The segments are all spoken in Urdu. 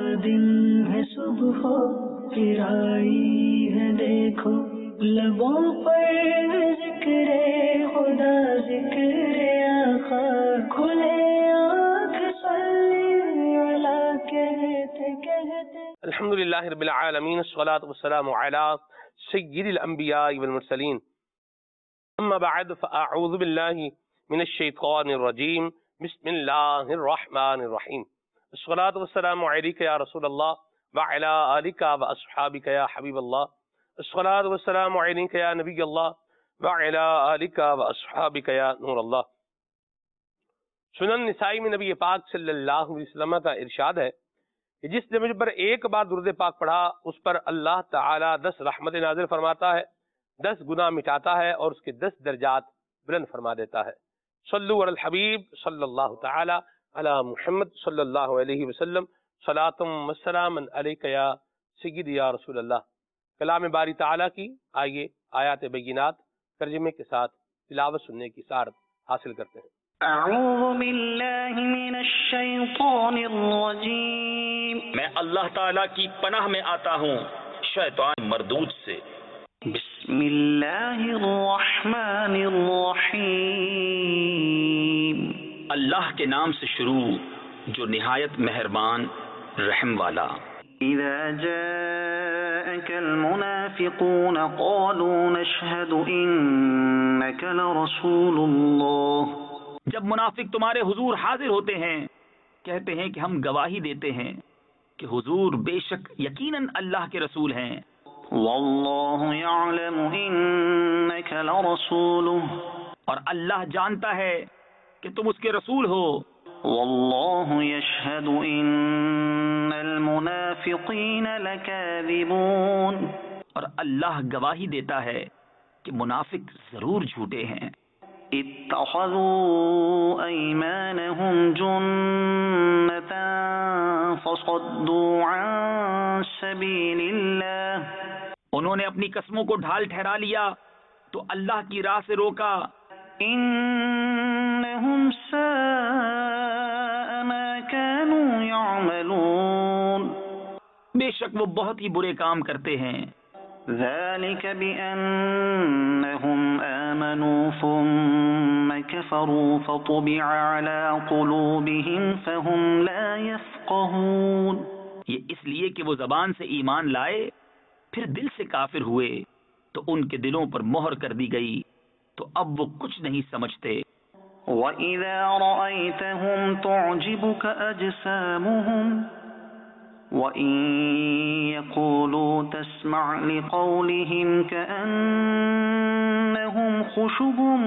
دن ہے صبح پھر آئی ہے دیکھو، لبوں پر ذکر خدا ذکر آقا، کھلے آنکھ صلی علی کہتے کہتے۔ الحمدللہ رب العالمین، الصلاۃ والسلام علی سید الانبیاء والمرسلین، اما بعد فاعوذ باللہ من الشیطان الرجیم، بسم اللہ الرحمن الرحیم، الصلاۃ والسلام علیک یا رسول اللہ وعلی آلک واصحابک یا حبیب اللہ، الصلاۃ والسلام علیک یا نبی اللہ وعلی آلک واصحابک یا نور اللہ۔ سنن نسائی میں نبی پاک صلی اللہ علیہ وسلم کا ارشاد ہے کہ جس نے مجھ پر ایک بار درود پاک پڑھا اس پر اللہ تعالی 10 رحمت نازل فرماتا ہے، 10 گناہ مٹاتا ہے اور اس کے 10 درجات بلند فرما دیتا ہے۔ صلو علی الحبیب صلی اللہ تعالی علی محمد صلی اللہ علیہ وسلم، صلاۃ و سلام علیک یا سید یا رسول اللہ۔ کلام باری تعالی کی آئیے آیات بینات ترجمے کے ساتھ تلاوت سننے کی سعادت حاصل کرتے ہیں۔ اعوذ باللہ من الشیطان الرجیم، میں اللہ تعالیٰ کی پناہ میں آتا ہوں شیطان مردود سے۔ بسم اللہ الرحمن الرحیم، اللہ کے نام سے شروع جو نہایت مہربان رحم والا۔ اذا جاءك المنافقون قالوا نشهد انك لرسول اللہ، جب منافق تمہارے حضور حاضر ہوتے ہیں کہتے ہیں کہ ہم گواہی دیتے ہیں کہ حضور بے شک یقیناً اللہ کے رسول ہیں۔ واللہ یعلم انک لرسولہ، اور اللہ جانتا ہے کہ تم اس کے رسول ہو۔ واللہ یشہد ان المنافقین لکاذبون، اور اللہ گواہی دیتا ہے کہ منافق ضرور جھوٹے ہیں۔ اتخذوا ایمانہم جنتا فصدوا عن سبیل اللہ، انہوں نے اپنی قسموں کو ڈھال ٹھہرا لیا تو اللہ کی راہ سے روکا۔ انہم ساء ما كانوا يعملون، بے شک وہ بہت ہی برے کام کرتے ہیں۔ ذلك بأنهم آمنوا ثم كفروا فطبع على قلوبهم فهم لا يفقهون، یہ اس لیے کہ وہ زبان سے ایمان لائے پھر دل سے کافر ہوئے تو ان کے دلوں پر مہر کر دی گئی تو اب وہ کچھ نہیں سمجھتے۔ وَإِذَا رَأَيْتَهُمْ تُعْجِبُكَ أَجْسَامُهُمْ وَإِن يَقُولُوا تَسْمَعْ لِقَوْلِهِمْ كَأَنَّهُمْ خُشُبٌ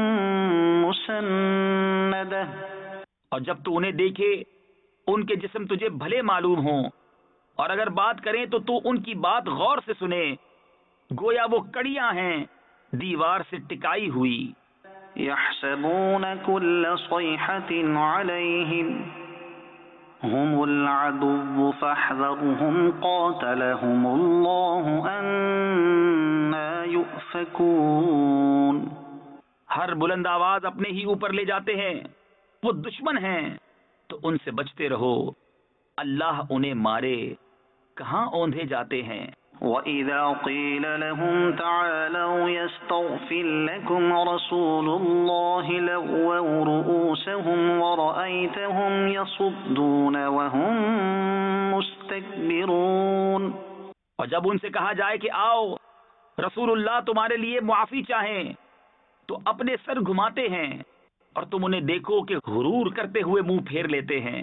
مُّسَنَّدَةٌ، اور جب تو انہیں دیکھے ان کے جسم تجھے بھلے معلوم ہوں، اور اگر بات کریں تو تو ان کی بات غور سے سنے، گویا وہ کڑیاں ہیں دیوار سے ٹکائی ہوئی۔ يحسبون كل صيحة عليهم هم العدو فاحذرهم قاتلهم الله أنا يؤفكون، ہر بلند آواز اپنے ہی اوپر لے جاتے ہیں، وہ دشمن ہیں تو ان سے بچتے رہو، اللہ انہیں مارے کہاں اوندھے جاتے ہیں۔ وَإِذَا قِيلَ لَهُمْ تَعَالَوْا يَسْتَغْفِرْ لَكُمْ رَسُولُ اللَّهِ لَوَّوْا رُؤُوسَهُمْ وَرَأَيْتَهُمْ يَصُدُّونَ وَهُمْ مُسْتَكْبِرُونَ، اور جب ان سے کہا جائے کہ آؤ رسول اللہ تمہارے لیے معافی چاہیں تو اپنے سر گھماتے ہیں، اور تم انہیں دیکھو کہ غرور کرتے ہوئے منہ پھیر لیتے ہیں۔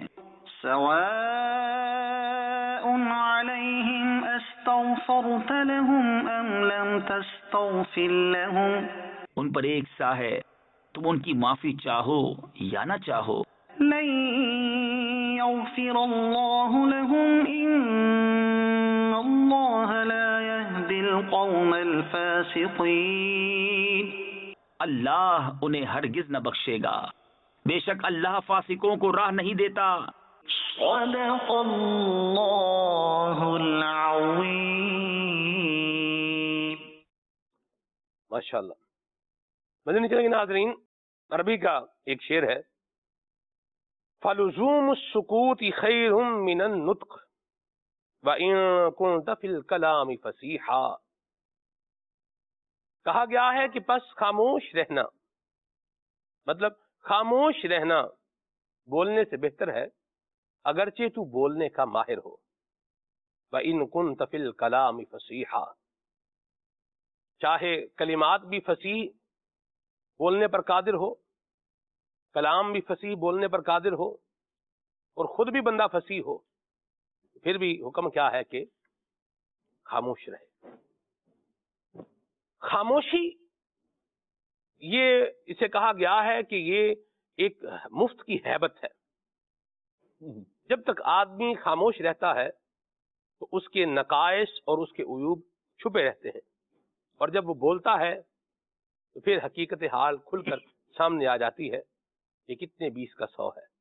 سواء علیہم استغفرت لهم ام لم تستغفر لهم، ان پر ایک سا ہے تم ان کی معافی چاہو یا نہ چاہو۔ لن یغفر اللہ لهم ان اللہ لا يهدی القوم الفاسقین، اللہ انہیں ہرگز نہ بخشے گا، بے شک اللہ فاسقوں کو راہ نہیں دیتا۔ صدق اللہ العظیم۔ ماشاءاللہ۔ مدنی چینل کے ناظرین، عربی کا ایک شعر ہے، فَلُزُومُ السُّکُوتِ خَیْرٌ مِّنَ النُّطْقِ، وَإِن كُنتَ فِي الْكَلَامِ فَصِيحًا، کہا گیا ہے کہ پس خاموش رہنا، مطلب خاموش رہنا بولنے سے بہتر ہے اگرچہ تو بولنے کا ماہر ہو۔ وَإِن كُنتَ فِي الْكَلَامِ فَصِيحًا، چاہے کلمات بھی فصیح بولنے پر قادر ہو، کلام بھی فصیح بولنے پر قادر ہو، اور خود بھی بندہ فصیح ہو، پھر بھی حکم کیا ہے کہ خاموش رہے۔ خاموشی یہ اسے کہا گیا ہے کہ یہ ایک مفت کی ہیبت ہے۔ جب تک آدمی خاموش رہتا ہے تو اس کے نقائص اور اس کے عیوب چھپے رہتے ہیں، اور جب وہ بولتا ہے تو پھر حقیقت حال کھل کر سامنے آ جاتی ہے کہ کتنے 20 کا 100 ہے۔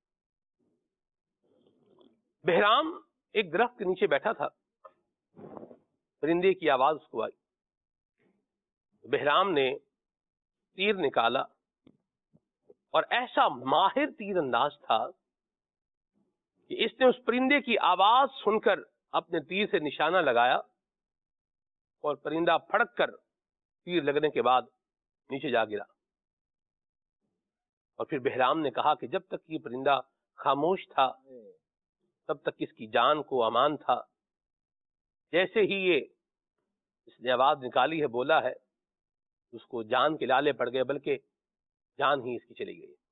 بہرام ایک درخت کے نیچے بیٹھا تھا، پرندے کی آواز اس کو آئی، بہرام نے تیر نکالا اور ایسا ماہر تیر انداز تھا کہ اس نے اس پرندے کی آواز سن کر اپنے تیر سے نشانہ لگایا اور پرندہ پھڑک کر تیر لگنے کے بعد نیچے جا گرا۔ اور پھر بہرام نے کہا کہ جب تک یہ پرندہ خاموش تھا تب تک اس کی جان کو امان تھا، جیسے ہی یہ اس نے آواز نکالی ہے، بولا ہے، اس کو جان کے لالے پڑ گئے، بلکہ جان ہی اس کی چلی گئی۔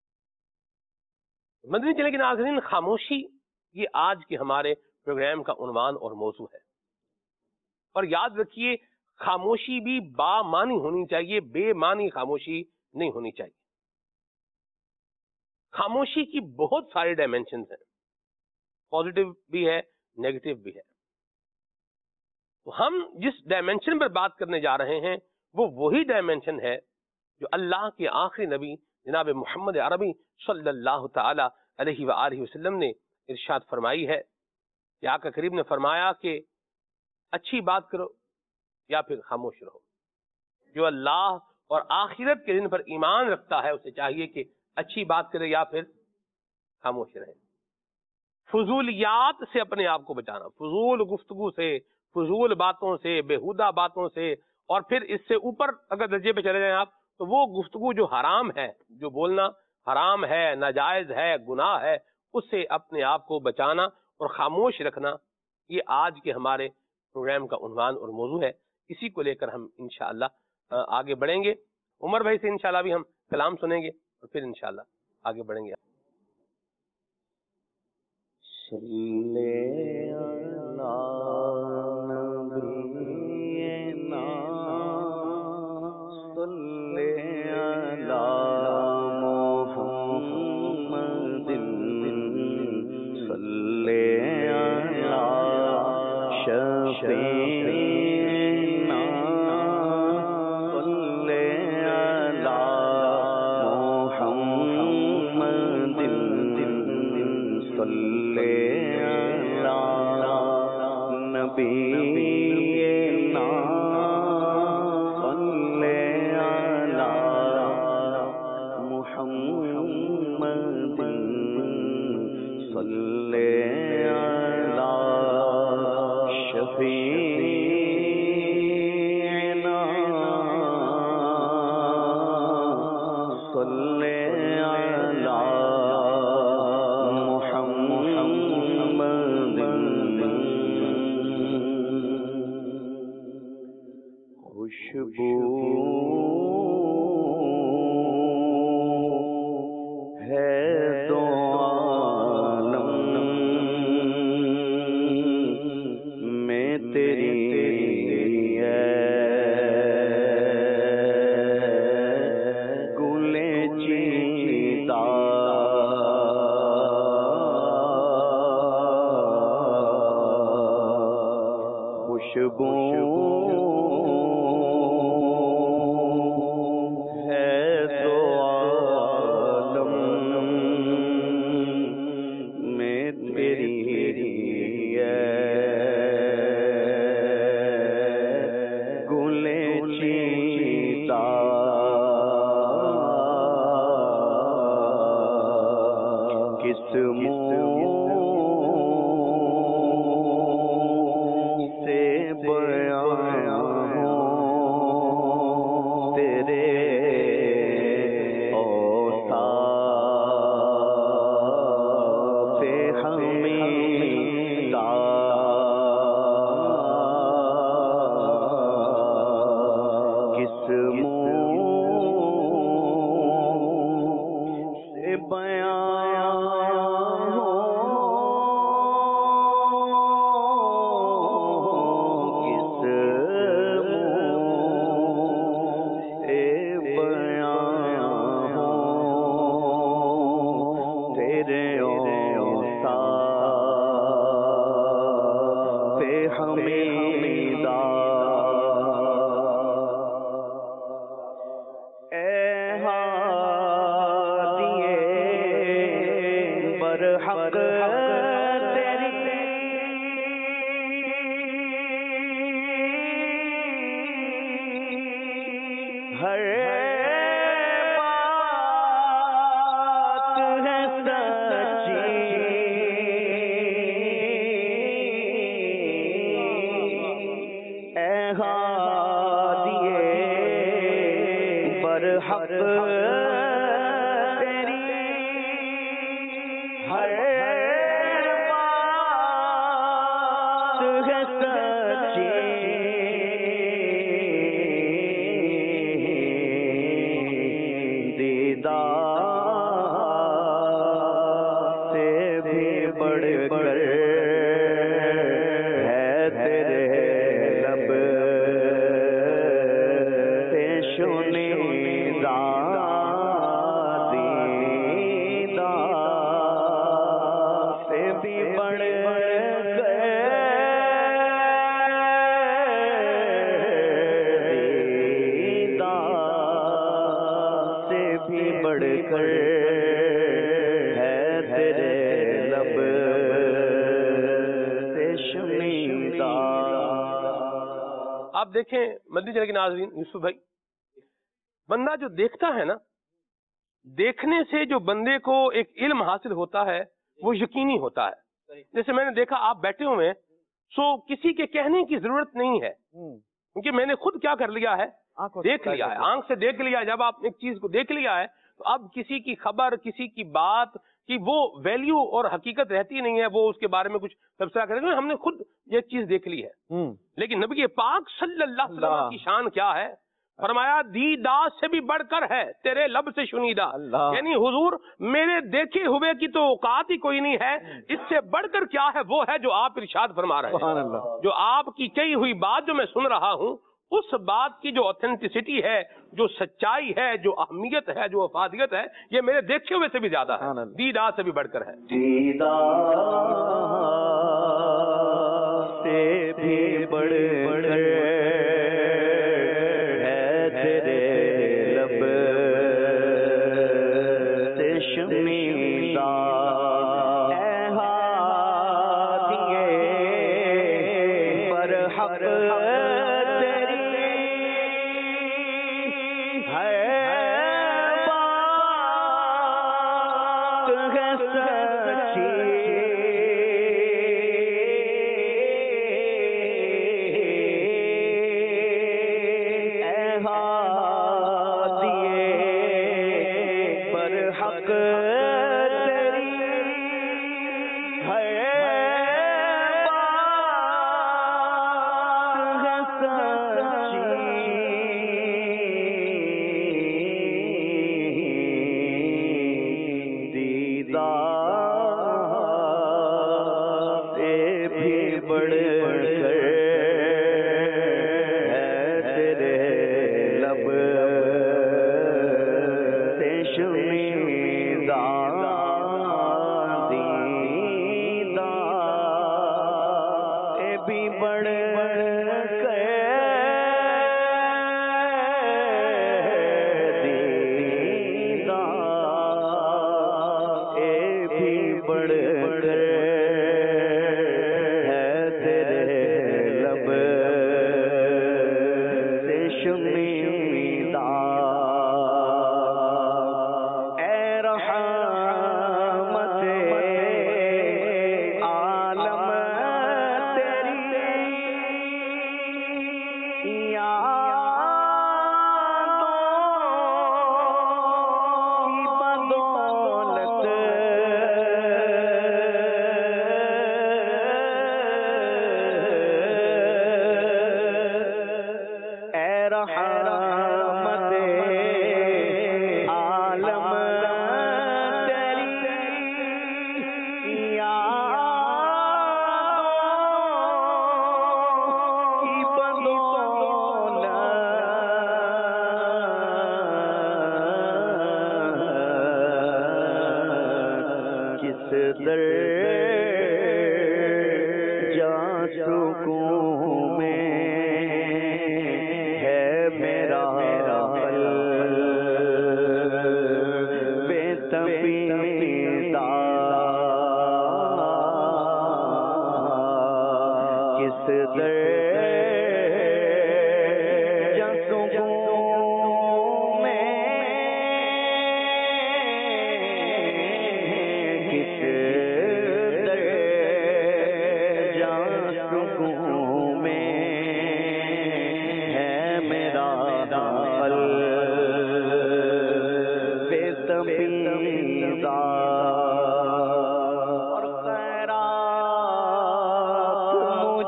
مدنی چلے کے ناظرین، خاموشی یہ آج کے ہمارے پروگرام کا عنوان اور موضوع ہے، اور یاد رکھیے خاموشی بھی بامانی ہونی چاہیے، بے معنی خاموشی نہیں ہونی چاہیے۔ خاموشی کی بہت سارے ڈائمینشنز ہیں، پازیٹیو بھی ہے، نیگیٹو بھی ہے۔ تو ہم جس ڈائمینشن پر بات کرنے جا رہے ہیں وہ وہی ڈائمینشن ہے جو اللہ کے آخری نبی جناب محمد عربی صلی اللہ تعالی علیہ وآلہ وسلم نے ارشاد فرمائی ہے کہ آقا کریم نے فرمایا کہ اچھی بات کرو یا پھر خاموش رہو۔ جو اللہ اور آخرت کے دن پر ایمان رکھتا ہے اسے چاہیے کہ اچھی بات کرے یا پھر خاموش رہے۔ فضولیات سے اپنے آپ کو بچانا، فضول گفتگو سے، فضول باتوں سے، بیہودہ باتوں سے، اور پھر اس سے اوپر اگر درجے پہ چلے جائیں آپ تو وہ گفتگو جو حرام ہے، جو بولنا حرام ہے، ناجائز ہے، گناہ ہے، اس سے اپنے آپ کو بچانا اور خاموش رکھنا، یہ آج کے ہمارے پروگرام کا عنوان اور موضوع ہے۔ اسی کو لے کر ہم انشاءاللہ آگے بڑھیں گے۔ عمر بھائی سے انشاءاللہ بھی ہم کلام سنیں گے اور پھر انشاءاللہ آگے بڑھیں گے۔ ہادی برحق تیری ہر بات ہے سچی دیدار سے بھی بڑھ کر ہے تیرے لب سے شنیدہ دیدار سے بھی بڑھ کر ہے تیرے لب سے شنیدہ. آپ دیکھیں مدنی چینل کے ناظرین، یوسف بھائی، بندہ جو دیکھتا ہے نا، دیکھنے سے جو بندے کو ایک علم حاصل ہوتا ہے وہ یقینی ہوتا ہے. جیسے میں نے دیکھا آپ بیٹھے ہوئے ہیں، سو کسی کے کہنے کی ضرورت نہیں ہے، کیونکہ میں نے خود کیا کر لیا ہے، دیکھ لیا ہے، آنکھ سے دیکھ لیا ہے. جب آپ ایک چیز کو دیکھ لیا ہے تو اب کسی کی خبر، کسی کی بات کی وہ ویلیو اور حقیقت رہتی نہیں ہے، وہ اس کے بارے میں کچھ تبصرہ کریں گے. ہم نے خود یہ چیز دیکھ لی ہے. لیکن نبی پاک صلی اللہ علیہ وسلم کی شان کیا ہے؟ فرمایا دیدار سے بھی بڑھ کر ہے تیرے لب سے شنیدہ. یعنی حضور میرے دیکھے ہوئے کی تو اوقات ہی کوئی نہیں ہے، اس سے بڑھ کر کیا ہے وہ ہے جو آپ ارشاد فرما رہے ہیں. جو آپ کی کہی ہوئی بات جو میں سن رہا ہوں، اس بات کی جو اوتھینٹسٹی ہے، جو سچائی ہے، جو اہمیت ہے، جو افادیت ہے، یہ میرے دیکھے ہوئے سے بھی زیادہ ہے، دیدار سے بھی بڑھ کر ہے. دیدار سے بھی بڑھ کر ہے تیرے لب سے شنیدہ. اے ہادی برحق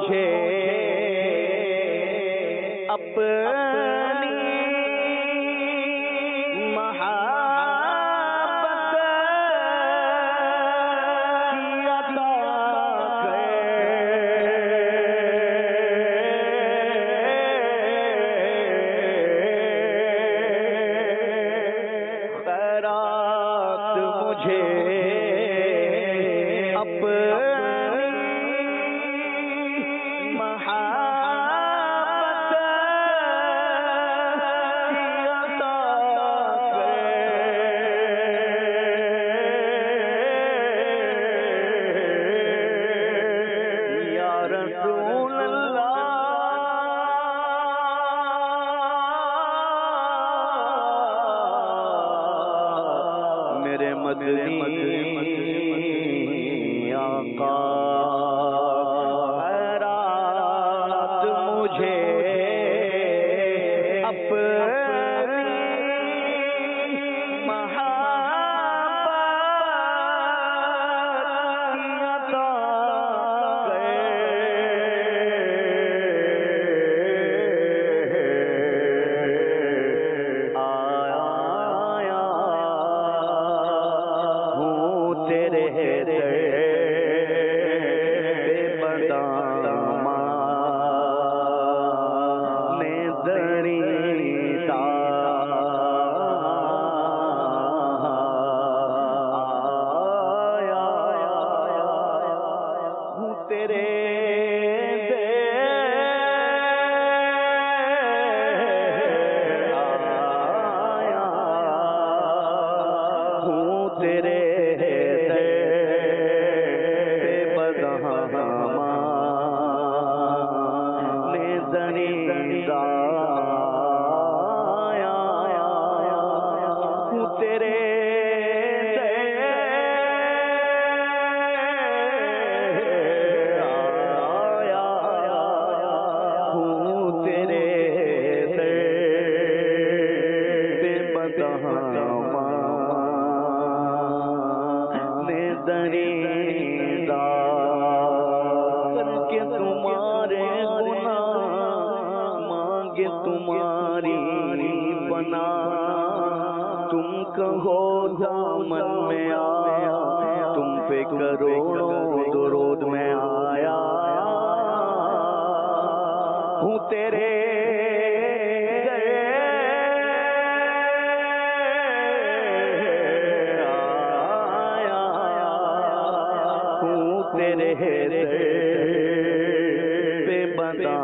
مجھے اپنی محبت کی عطا خیرات مجھے اپنی محبت کی عطا یا رسول اللہ میرے مدنی آقا خیرات مجھے اپنی محبت کی عطا آیا ہوں تیرے تمہاری بنا تم کہو دامن میں آیا تم پہ کروڑوں درود میں آیا ہوں تیرے تیرے پہ بندہ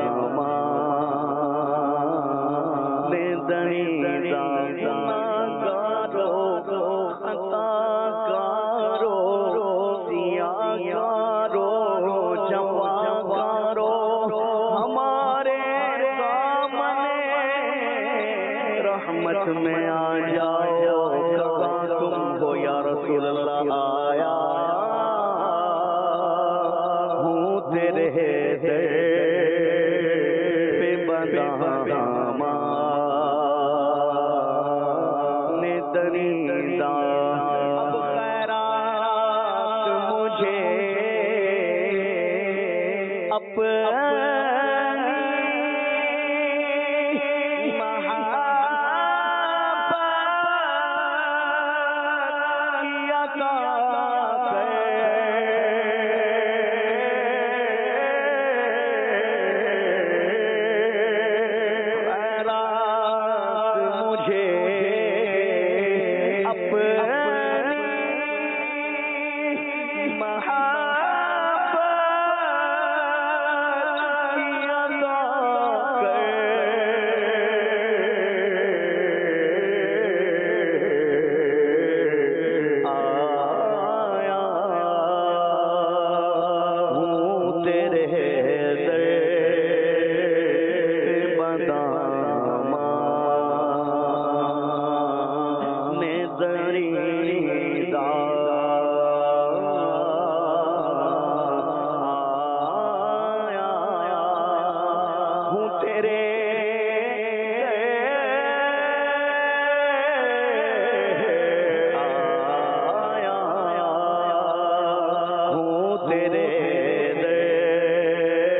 رحمت میں آ جاؤ کہاں تم ہو یا رسول اللہ آیا ہوں تیرے پہ بندہ نے دریدہ اب خیرات مجھے تیرے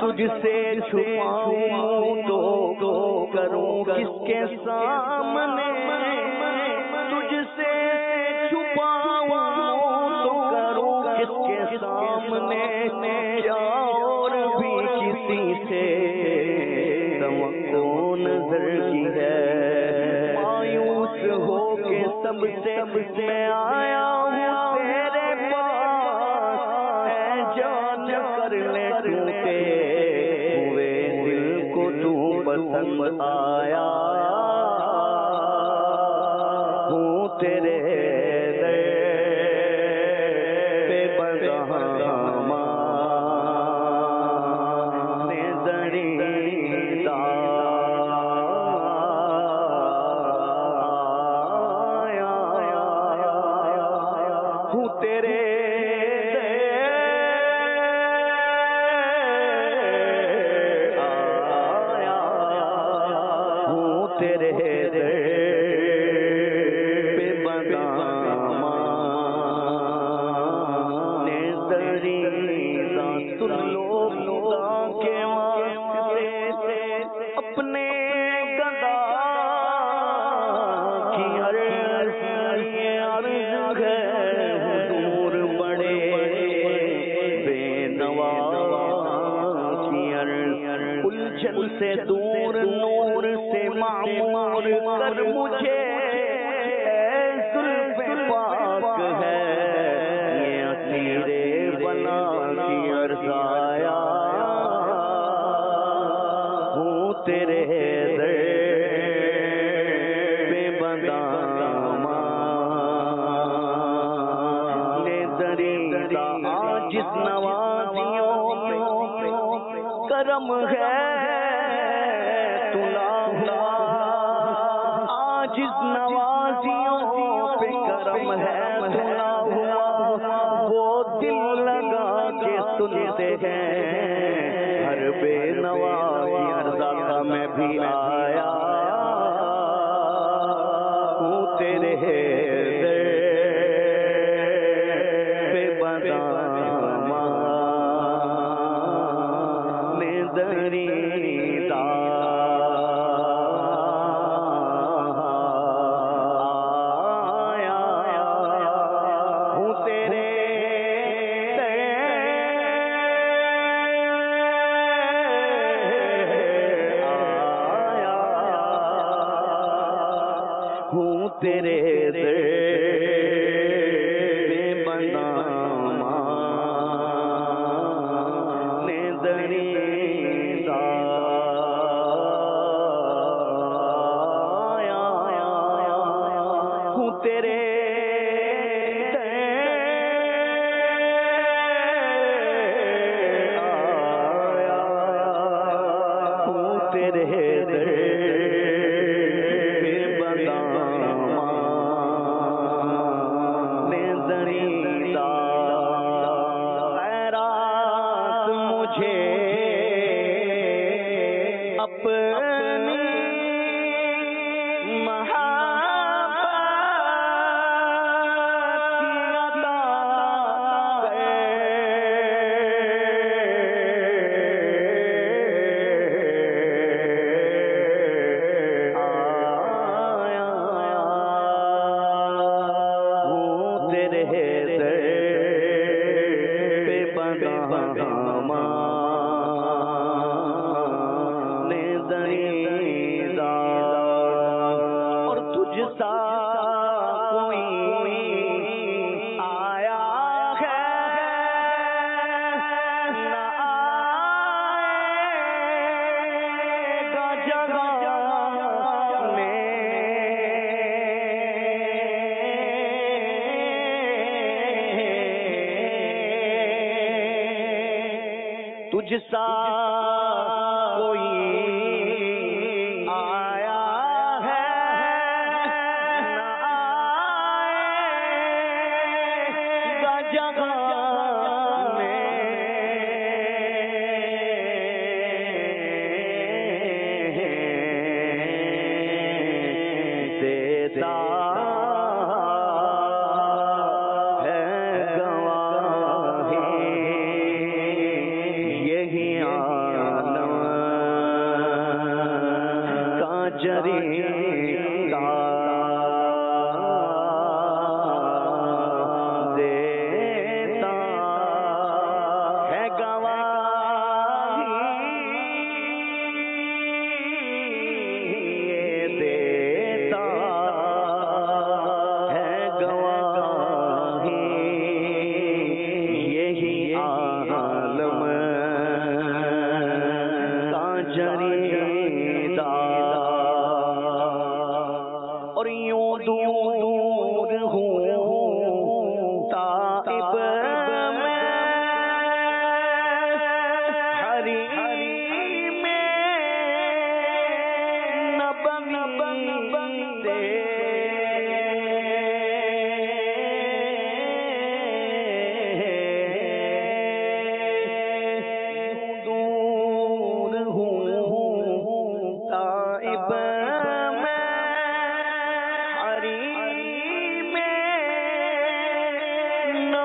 تجھ سے چھپاؤں تو کروں کس کے سامنے، تجھ سے چھپاؤں تو کروں کس کے سامنے، کیا اور بھی کسی سے توقع نظر کی ہے، مایوس ہو کے سب سے میں آیا ہوں تیرے پاس، اے جان کر لے ٹوٹے ہوئے دل کو تو پسند آیا ہوں تیرے سے دور نور سے معمور کر مجھے، اے زلف پاک ہے یہ اسیر بنا کی ارزایا ہوں تیرے در پہ بندہ دریدہ عاجز نوازیوں پہ کرم ہے، عاجز نوازیوں پہ کرم ہے، تلا ہوا وہ دل لگا کے سنتے ہیں، ہر بے نوا کی عرضہ کا میں بھی آیا ہوں تیرے پہ بندہ دریدہ تیرے در پہ بندہ نے دریدہ ہوں تیرے ہوں تیرے در اپنی محبت کی عطا آیا ہوں تیرے در پہ بندہ اور تجھ سا کوئی آیا ہے نہ آئے گا جگہ میں، تجھ سا کوئی آیا ہے نہ آئے گا جگہ میں، دیتا ہے گواہی یہی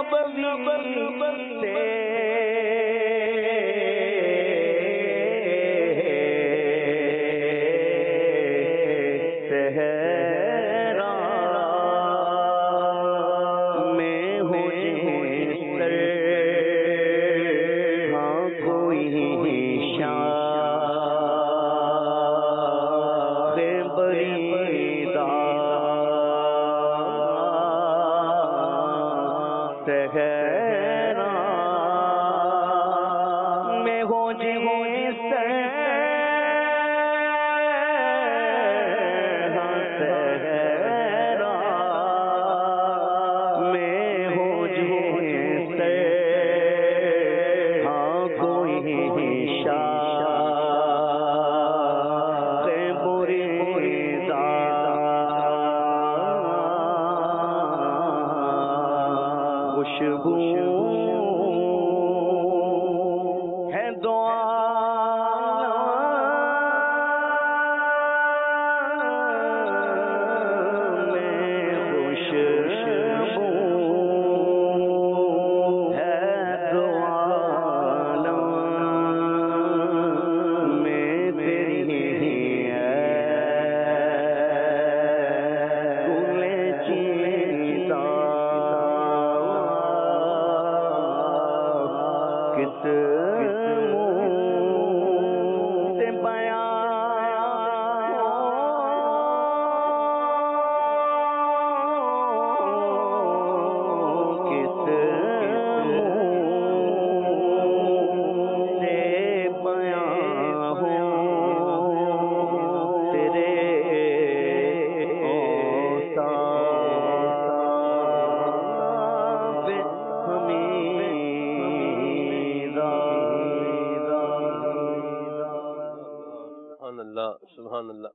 سبحان اللہ.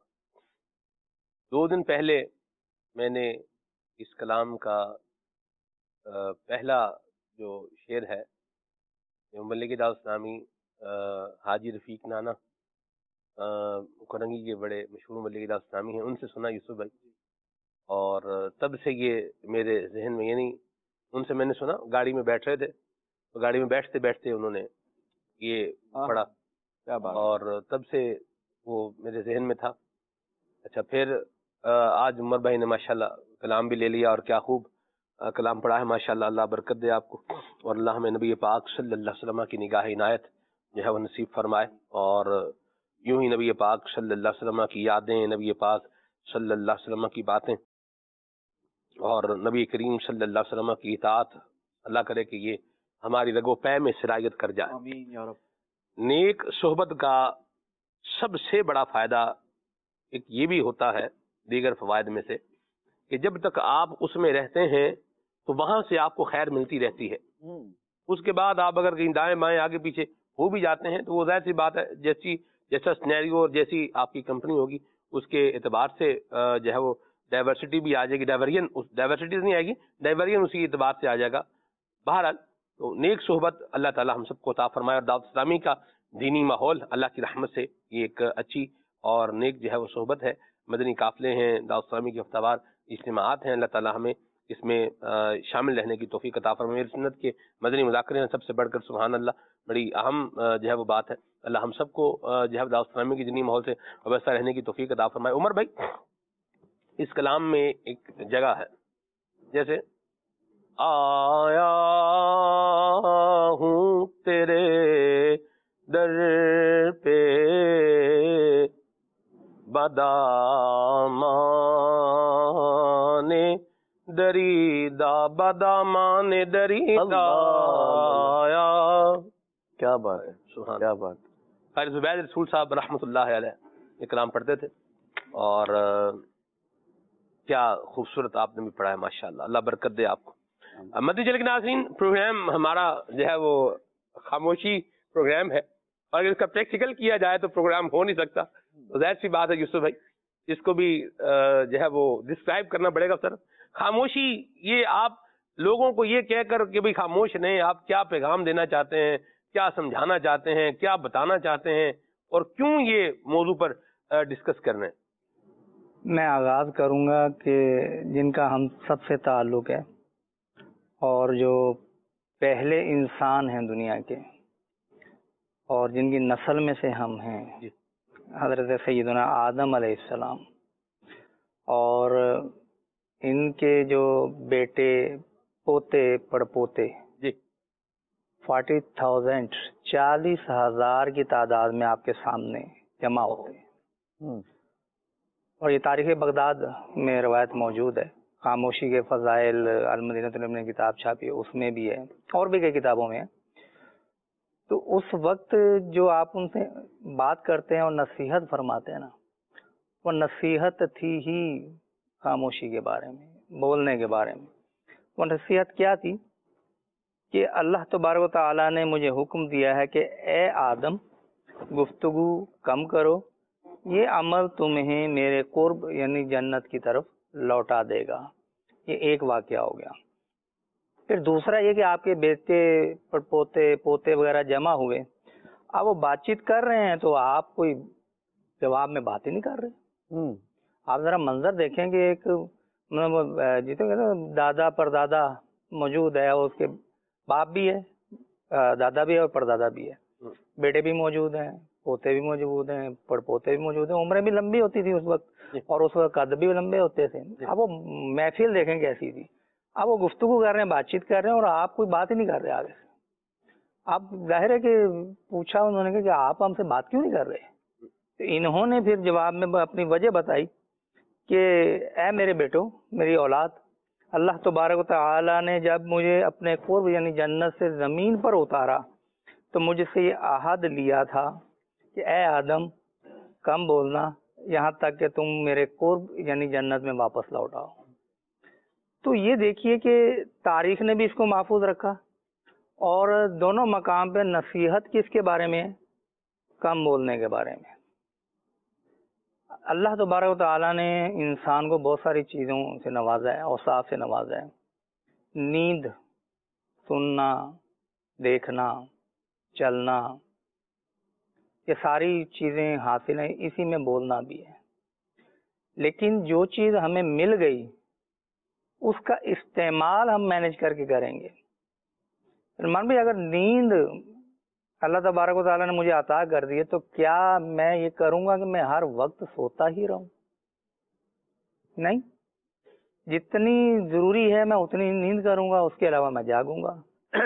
2 دن پہلے میں نے اس کلام کا پہلا جو شعر ہے مملک دعوت اسلامی حاجی رفیق نانا کرنگی کے بڑے مشہور مملک دعوت اسلامی ہیں، ان سے سنا یوسف بھائی، اور تب سے یہ میرے ذہن میں، یعنی ان سے میں نے سنا، گاڑی میں بیٹھ رہے تھے تو گاڑی میں بیٹھتے بیٹھتے انہوں نے یہ پڑھا، اور تب سے وہ میرے ذہن میں تھا. اچھا، پھر آج عمر بھائی نے ماشاءاللہ کلام بھی لے لیا، اور کیا خوب کلام پڑھا ہے ماشاءاللہ. اللہ برکت دے آپ کو، اور اللہ ہمیں نبی پاک صلی اللہ علیہ وسلم کی نگاہ عنایت جو ہے وہ نصیب فرمائے، اور یوں ہی نبی پاک صلی اللہ علیہ وسلم کی یادیں، نبی پاک صلی اللہ علیہ وسلم کی باتیں، اور نبی کریم صلی اللہ علیہ وسلم کی اطاعت اللہ کرے کہ یہ ہماری رگو پے میں سرایت کر جائے. آمین یا رب. نیک صحبت کا سب سے بڑا فائدہ ایک یہ بھی ہوتا ہے دیگر فوائد میں سے کہ جب تک آپ اس میں رہتے ہیں تو وہاں سے آپ کو خیر ملتی رہتی ہے. اس کے بعد آپ اگر کہیں دائیں بائیں آگے پیچھے ہو بھی جاتے ہیں تو وہ ظاہر سی بات ہے، جیسا سنیریو اور جیسی آپ کی کمپنی ہوگی اس کے اعتبار سے جو ہے وہ ڈائیورسٹی بھی آ جائے گی، ڈائیورسٹی نہیں آئے گی، ڈائیورین اسی اعتبار سے آ جائے گا. بہرحال تو نیک صحبت اللہ تعالی ہم سب کو عطا فرمائے، اور دعوت اسلامی کا دینی ماحول اللہ کی رحمت سے یہ ایک اچھی اور نیک جو ہے وہ صحبت ہے. مدنی قافلے ہیں، دعوت اسلامی کے ہفتہ وار اجتماعات ہیں، اللہ تعالی ہمیں اس میں شامل رہنے کی توفیق عطا فرمائے. میری سنت کے مدنی مذاکرے ہیں، سب سے بڑھ کر سبحان اللہ بڑی اہم جو ہے وہ بات ہے. اللہ ہم سب کو جو ہے دعوت اسلامی کی دینی ماحول سے وابستہ رہنے کی توفیق عطا فرمائے. عمر بھائی، اس کلام میں ایک جگہ ہے جیسے آیا ہوں تیرے در پہ بدامان دریدہ، بدامان دریدہ آیا. کیا بات ہے، سبحان کیا بات. قاری زبید رسول صاحب رحمۃ اللہ علیہ یہ کلام پڑھتے تھے، اور کیا خوبصورت آپ نے بھی پڑھا ہے ماشاءاللہ. اللہ برکت دے آپ کو. مدنی چینل کے ناظرین، پروگرام ہمارا جو ہے وہ خاموشی پروگرام ہے، اور اگر اس کا پریکٹیکل کیا جائے تو پروگرام ہو نہیں سکتا. تو ظاہر سی بات ہے یوسف بھائی، اس کو بھی جو ہے وہ ڈسکرائب کرنا پڑے گا. سر خاموشی، یہ آپ لوگوں کو یہ کہہ کر کہ بھائی خاموش نہیں، آپ کیا پیغام دینا چاہتے ہیں، کیا سمجھانا چاہتے ہیں، کیا بتانا چاہتے ہیں، اور کیوں یہ موضوع پر ڈسکس کر رہے ہیں؟ میں آغاز کروں گا کہ جن کا ہم سب سے تعلق ہے، اور جو پہلے انسان ہیں دنیا کے اور جن کی نسل میں سے ہم ہیں، حضرت سیدنا آدم علیہ السلام، اور ان کے جو بیٹے پوتے پڑپوتے 40,000 40,000 کی تعداد میں آپ کے سامنے جمع ہوتے ہیں. اور یہ تاریخ بغداد میں روایت موجود ہے. خاموشی کے فضائل المدینۃ نے کتاب چھاپی، اس میں بھی ہے اور بھی کئی کتابوں میں ہے. تو اس وقت جو آپ ان سے بات کرتے ہیں اور نصیحت فرماتے ہیں نا، وہ نصیحت تھی ہی خاموشی کے بارے میں، بولنے کے بارے میں. وہ نصیحت کیا تھی کہ اللہ تبارک و تعالیٰ نے مجھے حکم دیا ہے کہ اے آدم گفتگو کم کرو، یہ عمل تمہیں میرے قرب یعنی جنت کی طرف لوٹا دے گا. یہ ایک واقعہ ہو گیا. پھر دوسرا یہ کہ آپ کے بیٹے پوتے وغیرہ جمع ہوئے، اب وہ بات چیت کر رہے ہیں تو آپ کوئی جواب میں بات ہی نہیں کر رہے. آپ ذرا منظر دیکھیں کہ ایک دادا پردادا موجود ہے، اور اس کے باپ بھی ہے، دادا بھی ہے اور پردادا بھی ہے، بیٹے بھی موجود ہیں، پوتے بھی موجود ہیں، پڑپوتے بھی موجود ہیں. عمریں بھی لمبی ہوتی تھی اس وقت، اور اس وقت قد بھی لمبے ہوتے تھے. اب وہ محفل دیکھیں کیسی تھی. اب وہ گفتگو کر رہے ہیں، بات چیت کر رہے ہیں، اور آپ کوئی بات ہی نہیں کر رہے آگے سے. آپ ظاہر ہے کہ پوچھا انہوں نے کہ آپ ہم سے بات کیوں نہیں کر رہے. تو انہوں نے پھر جواب میں اپنی وجہ بتائی کہ اے میرے بیٹو، میری اولاد، اللہ تبارک و تعالیٰ نے جب مجھے اپنے قرب یعنی جنت سے زمین پر اتارا تو مجھ سے یہ عہد لیا تھا کہ اے آدم کم بولنا یہاں تک کہ تم میرے قرب یعنی جنت میں واپس لوٹ آؤ. تو یہ دیکھیے کہ تاریخ نے بھی اس کو محفوظ رکھا، اور دونوں مقام پہ نصیحت کس کے بارے میں ہے؟ کم بولنے کے بارے میں. اللہ تبارک و تعالیٰ نے انسان کو بہت ساری چیزوں سے نوازا ہے، اوصاف سے نوازا ہے. نیند، سننا، دیکھنا، چلنا، یہ ساری چیزیں حاصل ہیں، اسی میں بولنا بھی ہے. لیکن جو چیز ہمیں مل گئی اس کا استعمال ہم مینج کر کے کریں گے. مان بھائی اگر نیند اللہ تبارک و تعالیٰ نے مجھے عطا کر دی ہے تو کیا میں یہ کروں گا کہ میں ہر وقت سوتا ہی رہوں؟ نہیں، جتنی ضروری ہے میں اتنی نیند کروں گا، اس کے علاوہ میں جاگوں گا.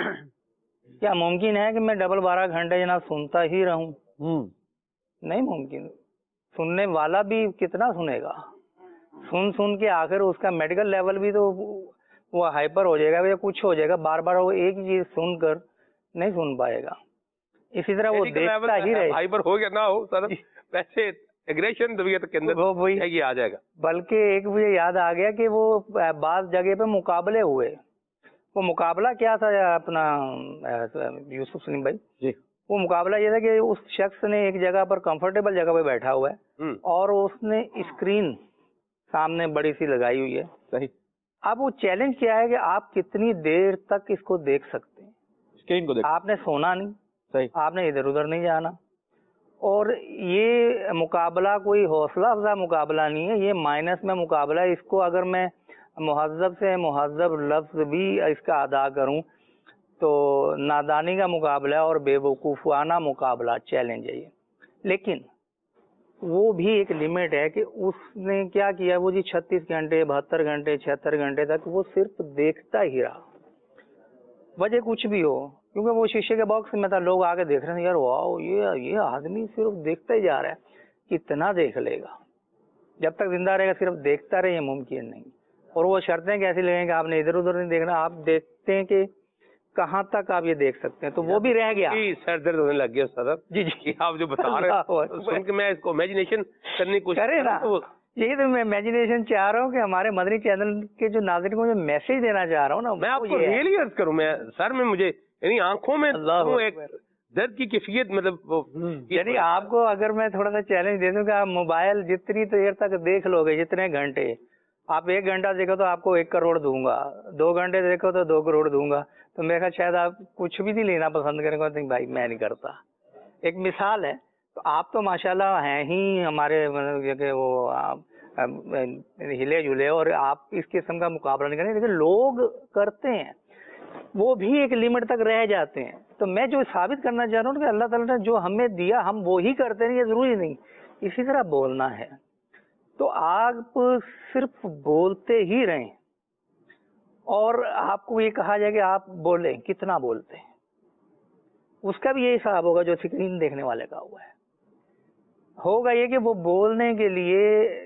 کیا ممکن ہے کہ میں 12 گھنٹے جناب سنتا ہی رہوں؟ نہیں ممکن. سننے والا بھی کتنا سنے گا؟ سن کے آخر اس کا میڈیکل لیول بھی تو وہ ہائپر ہو جائے گا یا کچھ ہو جائے گا. بار بار وہ ایک چیز سن کر نہیں سن پائے گا. اسی طرح وہ دیکھتا ہی رہے، ہائپر ہو گیا نہ ہو سر، ویسے ایگریشن طبیعت کے اندر یہ آ جائے گا. بلکہ ایک مجھے یاد آ گیا کہ وہ بعض جگہ پہ مقابلے ہوئے. وہ مقابلہ کیا تھا اپنا یوسف سلیم بھائی جی؟ وہ مقابلہ یہ تھا کہ اس شخص نے ایک جگہ پر کمفرٹیبل جگہ پہ بیٹھا ہوا ہے اور اس نے اسکرین سامنے بڑی سی لگائی ہوئی ہے. صحیح. اب وہ چیلنج کیا ہے کہ آپ کتنی دیر تک اس کو دیکھ سکتے ہیں. اسکرین کو دیکھ، آپ نے سونا نہیں، صحیح، آپ نے ادھر ادھر نہیں جانا. اور یہ مقابلہ کوئی حوصلہ افزا مقابلہ نہیں ہے، یہ مائنس میں مقابلہ ہے. اس کو اگر میں مہذب سے مہذب لفظ بھی اس کا ادا کروں تو نادانی کا مقابلہ اور بے وقوفانہ مقابلہ، چیلنج ہے یہ. لیکن وہ بھی ایک لمٹ ہے کہ اس نے کیا کیا، وہ جی 36 گھنٹے 72 گھنٹے 76 گھنٹے تک وہ صرف دیکھتا ہی رہا. وجہ کچھ بھی ہو، کیونکہ وہ شیشے کے باکس میں تھا، لوگ آگے دیکھ رہے ہیں، یار واو یہ آدمی صرف دیکھتا ہی جا رہا ہے. کتنا دیکھ لے گا؟ جب تک زندہ رہے گا صرف دیکھتا رہے، یہ ممکن نہیں. اور وہ شرطیں کیسی لگیں کہ آپ نے ادھر ادھر نہیں دیکھنا، آپ دیکھتے ہیں کہ کہاں تک آپ یہ دیکھ سکتے ہیں. تو وہ بھی رہ گیا. سر درد ہونے لگ گیا صاحب. جی آپ جو بتا رہے ہیں سن کے میں اس کو امیجنیشن کرنے کی کوشش کرے نا. یہی تو میں امیجنیشن چاہ رہا ہوں کہ ہمارے مدنی چینل کے جو ناظرین کو جو میسج دینا چاہ رہا ہوں نا، میں آپ کو ریئلی عرض کروں، میں سر میں مجھے یعنی آنکھوں میں ایک درد کی کیفیت، مطلب یعنی آپ کو اگر میں تھوڑا سا چیلنج دے دوں کہ آپ موبائل جتنی دیر تک دیکھ لو گے، جتنے گھنٹے آپ 1 گھنٹہ دیکھو تو آپ کو 1 کروڑ دوں گا، 2 گھنٹے دیکھو تو 2 کروڑ دوں گا. تو میرے خیال شاید آپ کچھ بھی نہیں لینا پسند کریں گے. بھائی میں نہیں کرتا. ایک مثال ہے. تو آپ تو ماشاءاللہ ہیں ہی ہمارے کہ وہ ہلے جلے، اور آپ اس قسم کا مقابلہ نہیں کریں، لیکن لوگ کرتے ہیں. وہ بھی ایک لمٹ تک رہ جاتے ہیں. تو میں جو ثابت کرنا چاہ رہا ہوں کہ اللہ تعالیٰ نے جو ہمیں دیا ہم وہی کرتے رہیں، یہ ضروری نہیں. اسی طرح بولنا ہے تو آپ صرف بولتے ہی رہیں، اور آپ کو یہ کہا جائے کہ آپ بولیں کتنا بولتے ہیں، اس کا بھی یہی حساب ہوگا جو اسکرین دیکھنے والے کا ہوا ہے. ہوگا یہ کہ وہ بولنے کے لیے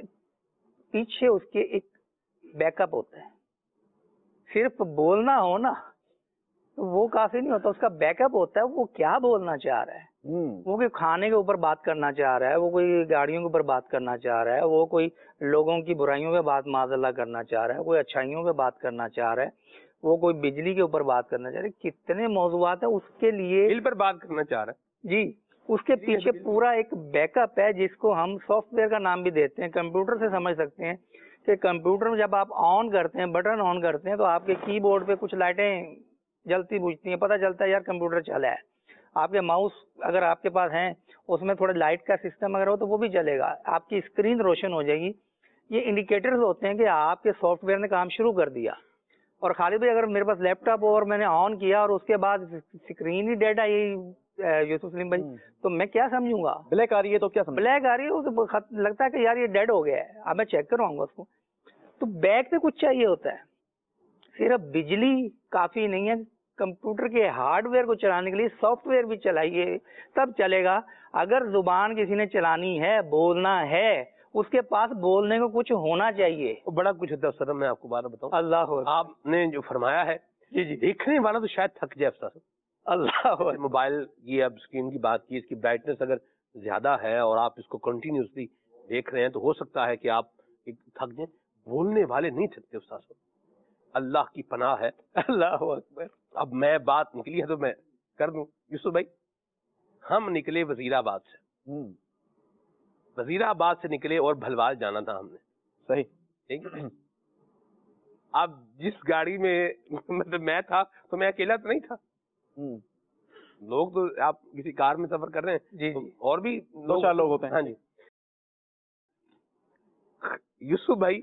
پیچھے اس کے ایک بیک اپ ہوتا ہے. صرف بولنا ہو نا تو وہ کافی نہیں ہوتا، اس کا بیک اپ ہوتا ہے. وہ کیا بولنا چاہ رہا ہے، وہ کوئی کھانے کے اوپر بات کرنا چاہ رہا ہے، وہ کوئی گاڑیوں کے اوپر بات کرنا چاہ رہا ہے، وہ کوئی لوگوں کی برائیوں پہ بات معاذ اللہ کرنا چاہ رہا ہے، کوئی اچھائیوں پہ بات کرنا چاہ رہا ہے، وہ کوئی بجلی کے اوپر بات کرنا چاہ رہا ہے. کتنے موضوعات ہیں اس کے لیے دل پر بات کرنا چاہ رہا ہے. جی. اس کے پیچھے پورا ایک بیک اپ ہے جس کو ہم سافٹ ویئر کا نام بھی دیتے ہیں. کمپیوٹر سے سمجھ سکتے ہیں کہ کمپیوٹر میں جب آپ آن کرتے ہیں، بٹن آن کرتے ہیں، تو آپ کے کی بورڈ پہ کچھ لائٹیں جلتی بجھتی ہیں، پتہ چلتا ہے یار کمپیوٹر چلا ہے. آپ کے ماؤس اگر آپ کے پاس ہیں اس میں تھوڑا لائٹ کا سسٹم اگر ہو تو وہ بھی چلے گا، آپ کی اسکرین روشن ہو جائے گی. یہ انڈیکیٹرز ہوتے ہیں کہ آپ کے سافٹ ویئر نے کام شروع کر دیا. اور خالد بھائی اگر میرے پاس لیپ ٹاپ ہو اور میں نے آن کیا اور اس کے بعد اسکرین ہی ڈیڈ آئی یوسف سلیم بھائی، تو میں کیا سمجھوں گا؟ بلیک آ رہی ہے تو کیا بلیک آ رہی ہے تو لگتا ہے کہ یار یہ ڈیڈ ہو گیا ہے، اب میں چیک کرواؤں گا اس کو. تو بیک پہ کچھ چاہیے ہوتا ہے. صرف بجلی کافی نہیں ہے، کمپیوٹر کے ہارڈ ویئر کو چلانے کے لیے سافٹ ویئر بھی چلائیے تب چلے گا. اگر زبان کسی نے چلانی ہے، بولنا ہے، اس کے پاس بولنے کو کچھ ہونا چاہیے. بڑا کچھ ہوتا ہے سر. میں آپ کو بات بتاؤں، اللہ آپ نے جو فرمایا ہے جی جی دیکھنے والا تو شاید تھک جائے افسر. اللہ موبائل کی اب اسکرین کی بات کی، اس کی برائٹنس اگر زیادہ ہے اور آپ اس کو کنٹینیوسلی دیکھ رہے ہیں تو ہو سکتا ہے کہ آپ تھک جائیں. بولنے والے نہیں تھکتے استاد صاحب، اللہ کی پناہ ہے. اللہ اکبر. اب میں بات نکلی ہے تو میں کر دوں. یوسف بھائی، ہم نکلے وزیر آباد سے، وزیر آباد سے نکلے اور بھلوال جانا تھا ہم نے. صحیح. ٹھیک ہے. اب جس گاڑی میں مطلب میں تھا تو میں اکیلا تو نہیں تھا، لوگ تو آپ کسی کار میں سفر کر رہے ہیں جی تو جی اور بھی دو چار لوگ ہوتے ہیں. ہاں جی. یوسف بھائی،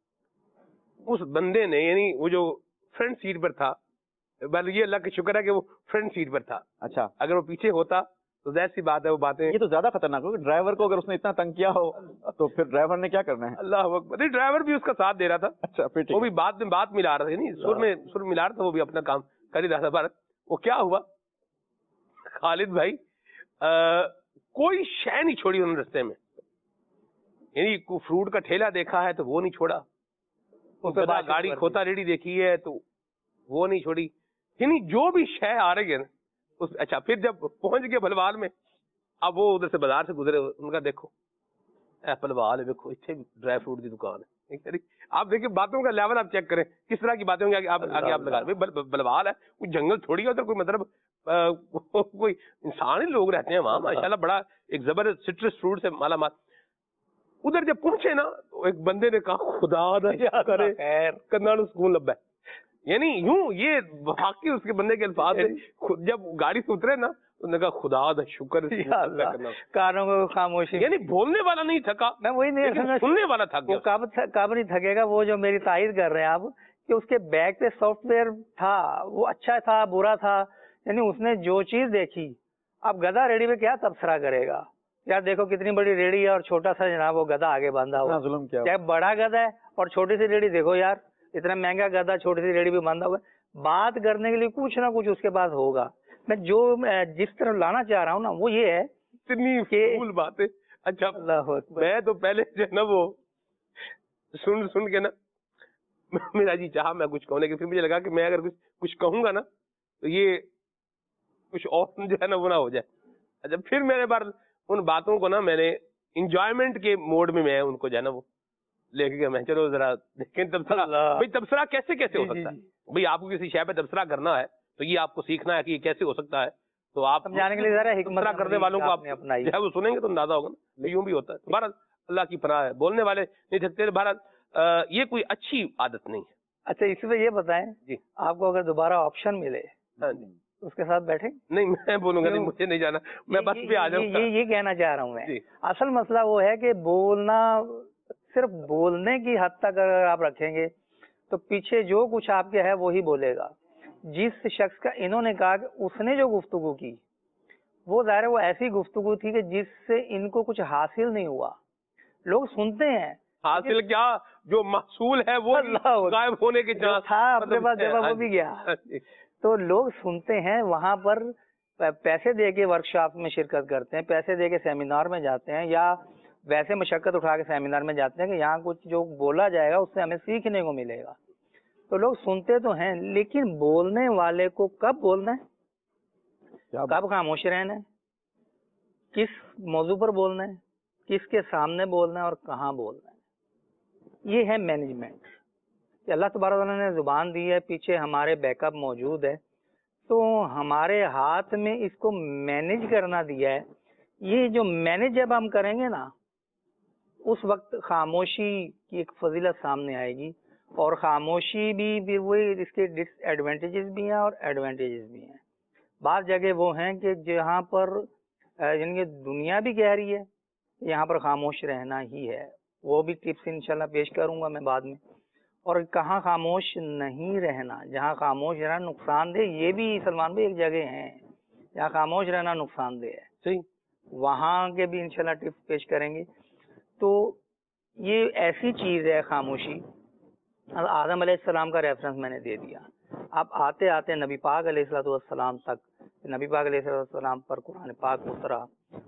اس بندے نے یعنی وہ جو فرنٹ سیٹ پر تھا، بلکہ یہ اللہ کا شکر ہے کہ وہ فرنٹ سیٹ پر تھا. اچھا، اگر وہ پیچھے ہوتا تو ظاہر سی بات ہے وہ باتیں. یہ تو زیادہ خطرناک ہوگا. ڈرائیور کو اگر اس نے اتنا تنگ کیا ہو تو پھر ڈرائیور نے کیا کرنا ہے؟ اللہ اکبر. نہیں، ڈرائیور بھی اس کا ساتھ دے رہا تھا. اچھا، پھر وہ بھی بات میں بات ملا رہا تھا، نہیں سر ملا رہا تھا، وہ بھی اپنا کام کر ہی رہا تھا. بھارت وہ کیا ہوا خالد بھائی، کوئی شے نہیں چھوڑی انہوں نے رستے میں. یعنی کوئی فروٹ کا ٹھیلا دیکھا ہے تو وہ نہیں چھوڑا، گاڑی کھوتا ریڑھی دیکھی ہے تو وہ نہیں چھوڑی. یعنی جو بھی شے آ رہی ہے نا. اچھا، پھر جب پہنچ گئے بھلوال میں، اب وہ ادھر سے بازار سے گزرے، ان کا دیکھو بھلوال دیکھو اتنے ڈرائی فروٹ کی دکان ہے. آپ دیکھیں باتوں کا لیول آپ چیک کریں کس طرح کی باتیں ہوں گی. آگے آپ لگا بھلوال ہے، کوئی جنگل تھوڑی ہے ادھر، کوئی مطلب کوئی انسان ہی لوگ رہتے ہیں وہاں ماشاءاللہ. بڑا ایک زبردست سٹرس فروٹ سے مالا مال. ادھر جب پہنچے نا تو ایک بندے نے کہا خدا نہ کرے کناڑ سکون لبا ہے. یعنی یوں یہ واقعی اس کے بندے کے الفاظ تھے. جب گاڑی سے اترے نا تو نے کہا خدا دا شکر کانوں کو خاموشی. یعنی بولنے والا نہیں تھکا، میں وہی نہیں سننے والا تھک گیا. کب نہیں تھکے گا. وہ جو میری تائید کر رہے ہیں آپ کہ اس کے بیک پہ سافٹ ویئر تھا، وہ اچھا تھا برا تھا، یعنی اس نے جو چیز دیکھی. اب گدھا ریڑھی پہ کیا تبصرہ کرے گا؟ یار دیکھو کتنی بڑی ریڑھی ہے اور چھوٹا سا جناب وہ گدھا آگے باندھا ہوا. ظلم کیا چاہے بڑا گدھا ہے اور چھوٹی سی ریڑھی دیکھو یار، اتنا مہنگا گدھا چھوٹی سی ریڑھی پہ باندھا ہوا ہے. بات کرنے کے لیے کچھ نہ کچھ اس کے پاس ہوگا. میں جس طرح لانا چاہ رہا ہوں نا وہ یہ ہے اتنی فضول باتیں. اچھا، میں تو پہلے جو ہے نا وہ سن کے نا میرا جی چاہا میں کچھ کہوں، لیکن پھر مجھے لگا کہ میں اگر کچھ کہوں گا نا تو یہ کچھ اور جو ہے نا وہ نہ ہو جائے. اچھا، پھر میرے بار ان باتوں کو نا میں نے انجوائمنٹ کے موڈ میں ان کو جو ہے نا وہ لے کے میں چلو ذرا دیکھیں تبصرہ. بھائی تبصرہ کیسے کیسے ہو سکتا ہے؟ بھائی آپ کو کسی شے پہ تبصرہ کرنا ہے تو یہ آپ کو سیکھنا ہے کہ یہ کیسے ہو سکتا ہے. تو آپ سمجھانے کے لیے ذرا حکمت کرنے والوں کو آپ جو ہے وہ سنیں گے تو اندازہ ہوگا نا. یوں بھی ہوتا ہے. بھارت اللہ کی پناہ ہے، بولنے والے نہیں تھکتے. بھارت یہ کوئی اچھی عادت نہیں ہے. اچھا، اس میں یہ بتائیں جی، آپ کو اگر دوبارہ آپشن ملے اس کے ساتھ بیٹھیں؟ نہیں، میں بولوں گا نہیں، مجھے نہیں جانا، میں بس پہ آ جاؤں گا. یہ کہنا چاہ رہا ہوں میں. اصل مسئلہ وہ ہے کہ بولنا صرف بولنے کی حد تک اگر آپ رکھیں گے تو پیچھے جو کچھ آپ کے ہے وہی بولے گا. जिस शख्स का इन्होंने कहा कि उसने जो गुफ्तगू की वो ज़ाहिर है वो ऐसी गुफ्तगू थी कि जिससे इनको कुछ हासिल नहीं हुआ। लोग सुनते हैं, हासिल क्या, जो महसूल है वो अल्लाह गायब होने के जो चांस था अपने पास जब वो भी गया। हाँ जी। तो लोग सुनते हैं, वहां पर पैसे दे के वर्कशॉप में शिरकत करते हैं, पैसे दे के सेमिनार में जाते हैं, या वैसे मशक्कत उठा के सेमिनार में जाते हैं कि यहाँ कुछ जो बोला जाएगा उससे हमें सीखने को मिलेगा। तो लोग सुनते तो हैं, लेकिन बोलने वाले को कब बोलना है, कब खामोश रहना है, किस मौजू पर बोलना है, किसके सामने बोलना है और कहाँ बोलना है, ये है मैनेजमेंट। कि अल्लाह तबारक व तआला ने जुबान दी है, पीछे हमारे बैकअप मौजूद है, तो हमारे हाथ में इसको मैनेज करना दिया है। ये जो मैनेज जब हम करेंगे ना, उस वक्त खामोशी की एक फजीलत सामने आएगी। और खामोशी भी वही, इसके डिसएडवांटेजेस भी हैं और एडवांटेजेस भी हैं। बात जगह वो हैं कि जहाँ पर यानी दुनिया भी कह रही है यहाँ पर खामोश रहना ही है, वो भी टिप्स इंशाल्लाह पेश करूंगा मैं बाद में। और कहाँ खामोश नहीं रहना, जहाँ खामोश रहना नुकसानदेह, ये भी सलमान भाई एक जगह है जहाँ खामोश रहना नुकसानदेह है, सही, वहाँ के भी इंशाल्लाह टिप्स पेश करेंगे। तो ये ऐसी चीज है खामोशी। आदम अलैहिस्सलाम का रेफरेंस मैंने दे दिया। अब आते आते नबी पाक अलैहिस्सलाम तक, नबी पाक अलैहिस्सलाम पर कुरान पाक उतरा,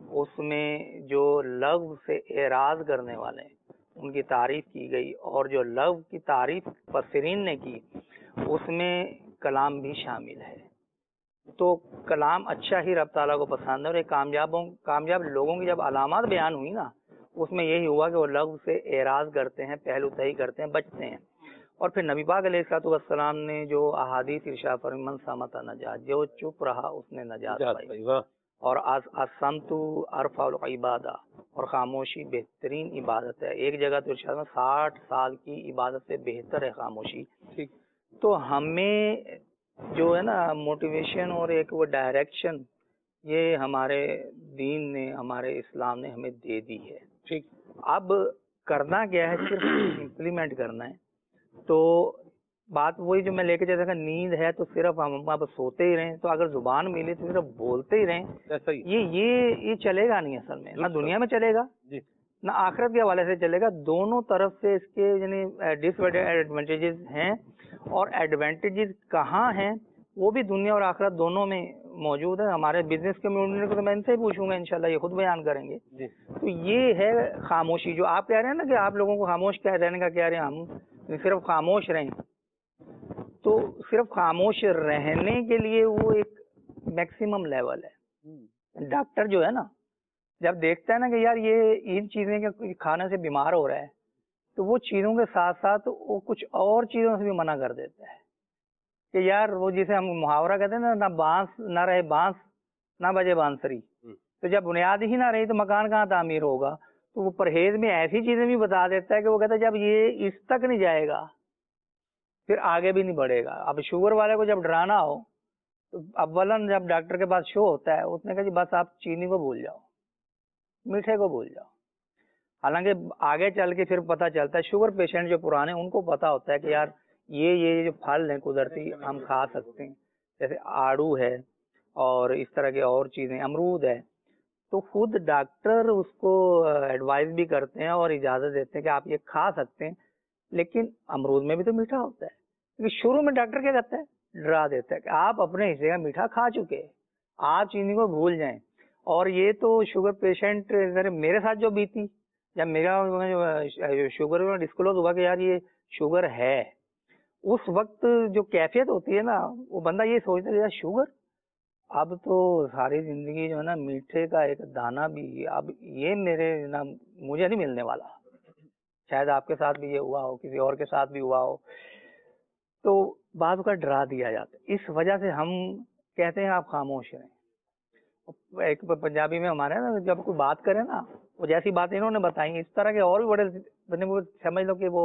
उसमें जो लफ्ज़ से एराज करने वाले उनकी तारीफ की गई, और जो लफ्ज़ की तारीफ मुफस्सिरीन ने की उसमें कलाम भी शामिल है। तो कलाम अच्छा ही रब ताला को पसंद है। और कामयाब लोगों की जब अलामत बयान हुई ना, उसमें यही हुआ कि वो लफ्ज़ से एराज करते हैं, पहलू तही करते हैं, बचते हैं। और फिर नबी पाक अलैहिस्सलाम ने जो अहादीस इरशाद फरमाई, मन समता नजात, जो चुप रहा उसने नजात पाई। और असमतु अरफाउल इबादा, और खामोशी बेहतरीन इबादत है। एक जगह तो इरशाद में 60 साल की इबादत से बेहतर है खामोशी। ठीक। तो हमें जो है ना मोटिवेशन और एक वो डायरेक्शन, ये हमारे दीन ने, हमारे इस्लाम ने हमें दे दी है। ठीक। अब करना क्या है, सिर्फ इम्प्लीमेंट करना है। तो बात वही जो मैं लेके चलता था, नींद है तो सिर्फ हम अब सोते ही रहें, तो अगर जुबान मिले तो सिर्फ बोलते ही रहें, ऐसा ही ये चलेगा नहीं असल में, ना दुनिया में चलेगा जी, ना आखिरत के हवाले से चलेगा। दोनों तरफ से इसके यानी डिसएडवांटेजेस हैं, और एडवांटेजेस कहाँ हैं वो भी दुनिया और आखिरत दोनों में मौजूद है। हमारे बिजनेस कम्युनिटी को तो मैं इनसे ही पूछूंगा, इंशाल्लाह ये खुद बयान करेंगे जी। तो ये है खामोशी। जो आप कह रहे हैं ना कि आप लोगों को खामोश क्या रहने का कह रहे हैं, हम सिर्फ खामोश रहें, तो सिर्फ खामोश रहने के लिए वो एक मैक्सिमम लेवल है। डॉक्टर जो है ना, जब देखता है ना कि यार ये इन चीजें के खाने से बीमार हो रहा है, तो वो चीजों के साथ साथ वो कुछ और चीजों से भी मना कर देता है कि यार वो जिसे हम मुहावरा कहते हैं ना बांस ना रहे बांस ना बजे बांसुरी। तो जब बुनियाद ही ना रही तो मकान कहाँ तामीर होगा। तो वो परहेज में ऐसी चीजें भी बता देता है कि वो कहता है जब ये इस तक नहीं जाएगा फिर आगे भी नहीं बढ़ेगा। अब शुगर वाले को जब डराना हो तो अव्वलन जब डॉक्टर के पास शो होता है, उसने कहा जी बस आप चीनी को भूल जाओ, मीठे को भूल जाओ। हालांकि आगे चल के फिर पता चलता है, शुगर पेशेंट जो पुराने उनको पता होता है कि यार ये जो फल हैं कुदरती हम खा सकते हैं, जैसे आड़ू है और इस तरह के और चीजें, अमरूद है, तो खुद डॉक्टर उसको एडवाइस भी करते हैं और इजाजत देते हैं कि आप ये खा सकते हैं, लेकिन अमरूद में भी तो मीठा होता है। क्योंकि शुरू में डॉक्टर क्या करता है, डरा देता है कि आप अपने हिस्से का मीठा खा चुके हैं, आप चीनी को भूल जाएं। और ये तो शुगर पेशेंट मेरे साथ जो बीती, जब मेरा शुगर डिस्क्लोज हुआ कि यार ये शुगर है, उस वक्त जो कैफियत होती है ना, वो बंदा ये सोचता है यार शुगर, अब तो सारी जिंदगी जो है ना मीठे का एक दाना भी अब ये मेरे ना मुझे नहीं मिलने वाला। शायद आपके साथ भी ये हुआ हो, किसी और के साथ भी हुआ हो। तो बात का डरा दिया जाता है, इस वजह से हम कहते हैं आप खामोश रहें। एक पंजाबी में हमारे ना जब कोई बात करे ना, वो जैसी बात इन्होंने बताई, इस तरह के और भी बड़े वो समझ लो कि वो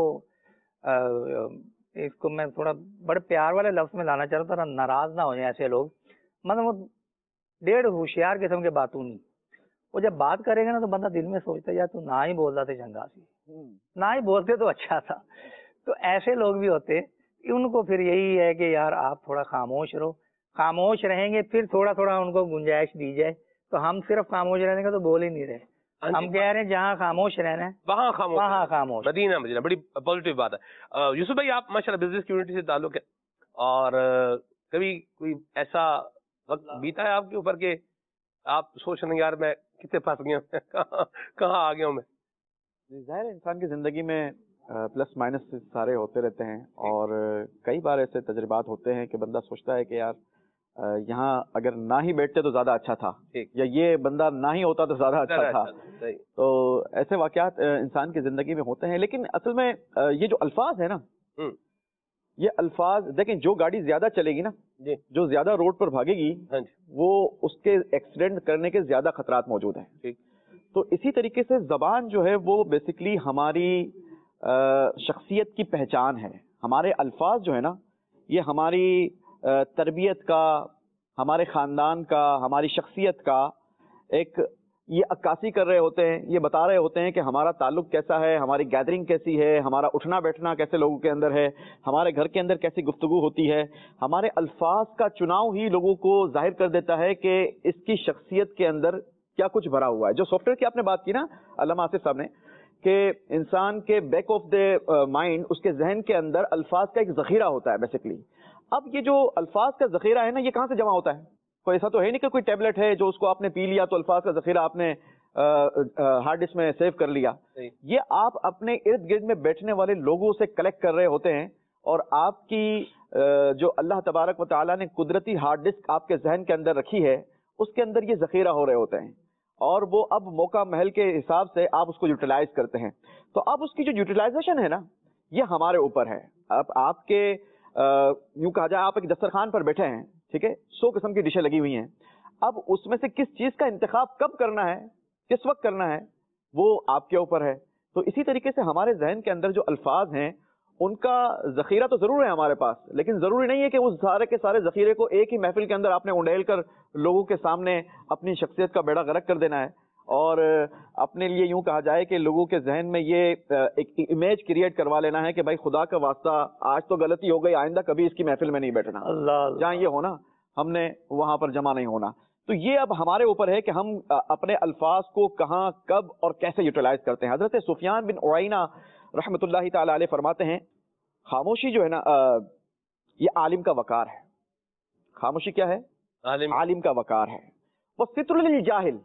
इसको मैं थोड़ा बड़े प्यार वाले लफ्ज में लाना चाह रहा था, नाराज ना हो जाए ऐसे लोग। मतलब वो डेढ़ होशियार किस्म के बातू नहीं, वो जब बात करेगा ना तो बंदा दिल में सोचता है यार तू ना ही बोलता थे चंगा सी, ना ही बोलते तो अच्छा था। तो ऐसे लोग भी होते, उनको फिर यही है कि यार आप थोड़ा खामोश रहो, खामोश रहेंगे फिर थोड़ा थोड़ा उनको गुंजाइश दी जाए। तो हम सिर्फ खामोश रहने का तो बोल ही नहीं रहे, हम कह रहे हैं जहाँ खामोश रहना है वहाँ खामोश, वहाँ खामोश। मदीना मदीना, बड़ी पॉजिटिव बात है। यूसुफ भाई, आप माशाल्लाह बिजनेस कम्युनिटी से ताल्लुक है, और कभी कोई ऐसा वक्त बीता है आपके ऊपर कि आप सोच रहे हैं यार मैं कितने फंस गया हूं, कहाँ आ गया हूँ मैं? ज़ाहिर है इंसान की ज़िंदगी में प्लस माइनस सारे होते रहते हैं, और कई बार ऐसे तजर्बात होते हैं कि बंदा सोचता है कि यार यहाँ अगर ना ही बैठते तो ज़्यादा अच्छा था, या ये बंदा ना ही होता तो ज़्यादा अच्छा था। तो ऐसे वाक़यात इंसान की ज़िंदगी में होते हैं। लेकिन असल में ये जो अल्फाज है ना, ये अल्फाज देखें, जो गाड़ी ज़्यादा चलेगी ना, जो ज़्यादा रोड पर भागेगी, वो उसके एक्सीडेंट करने के ज़्यादा खतरात मौजूद हैं। तो इसी तरीके से ज़बान जो है वो बेसिकली हमारी शख्सियत की पहचान है। हमारे अल्फाज जो है ना, ये हमारी तरबियत का, हमारे ख़ानदान का, हमारी शख्सियत का एक ये अक्कासी कर रहे होते हैं, ये बता रहे होते हैं कि हमारा ताल्लुक कैसा है, हमारी गैदरिंग कैसी है, हमारा उठना बैठना कैसे लोगों के अंदर है, हमारे घर के अंदर कैसी गुफ्तगू होती है। हमारे अल्फाज का चुनाव ही लोगों को जाहिर कर देता है कि इसकी शख्सियत के अंदर क्या कुछ भरा हुआ है। जो सॉफ्टवेयर की आपने बात की ना अल्लामा आसिफ साहब ने, कि इंसान के बैक ऑफ द माइंड, उसके जहन के अंदर अल्फाज का एक जखीरा होता है बेसिकली। अब ये जो अल्फाज का जखीरा है ना, ये कहाँ से जमा होता है? कोई ऐसा तो है नहीं कि कोई टैबलेट है जो उसको आपने पी लिया तो अल्फाज का जखीरा आपने हार्ड डिस्क में सेव कर लिया। ये आप अपने इर्द गिर्द में बैठने वाले लोगों से कलेक्ट कर रहे होते हैं, और आपकी जो अल्लाह तबारक व तआला ने कुदरती हार्ड डिस्क आपके जहन के अंदर रखी है, उसके अंदर ये जखीरा हो रहे होते हैं, और वो अब मौका महल के हिसाब से आप उसको यूटिलाइज करते हैं। तो अब उसकी जो यूटिलाइजेशन है ना, ये हमारे ऊपर है। अब आपके यूं कहा जाए, आप एक दस्तरखान पर बैठे हैं, ठीक है, 100 किस्म की डिशें लगी हुई हैं। अब उसमें से किस चीज का इंतखाब कब करना है, किस वक्त करना है, वो आपके ऊपर है। तो इसी तरीके से हमारे जहन के अंदर जो अल्फाज हैं, उनका जखीरा तो जरूर है हमारे पास, लेकिन जरूरी नहीं है कि उस सारे के सारे जखीरे को एक ही महफिल के अंदर आपने उंडेल कर लोगों के सामने अपनी शख्सियत का बेड़ा गर्क कर देना है, और अपने लिए यूं कहा जाए कि लोगों के जहन में ये एक इमेज क्रिएट करवा लेना है कि भाई खुदा का वास्ता आज तो गलती हो गई, आइंदा कभी इसकी महफिल में नहीं बैठना, जहाँ ये होना हमने वहां पर जमा नहीं होना। तो ये अब हमारे ऊपर है कि हम अपने अल्फाज को कहाँ, कब और कैसे यूटिलाइज करते हैं। हजरत सुफियान बिन उयैना रहमतुल्लाहि ताला अलैह फरमाते हैं, खामोशी जो है ना, ये आलिम का वकार है। खामोशी क्या है? आलिम का वकार है। वो सित्रुल लिल जाहिल,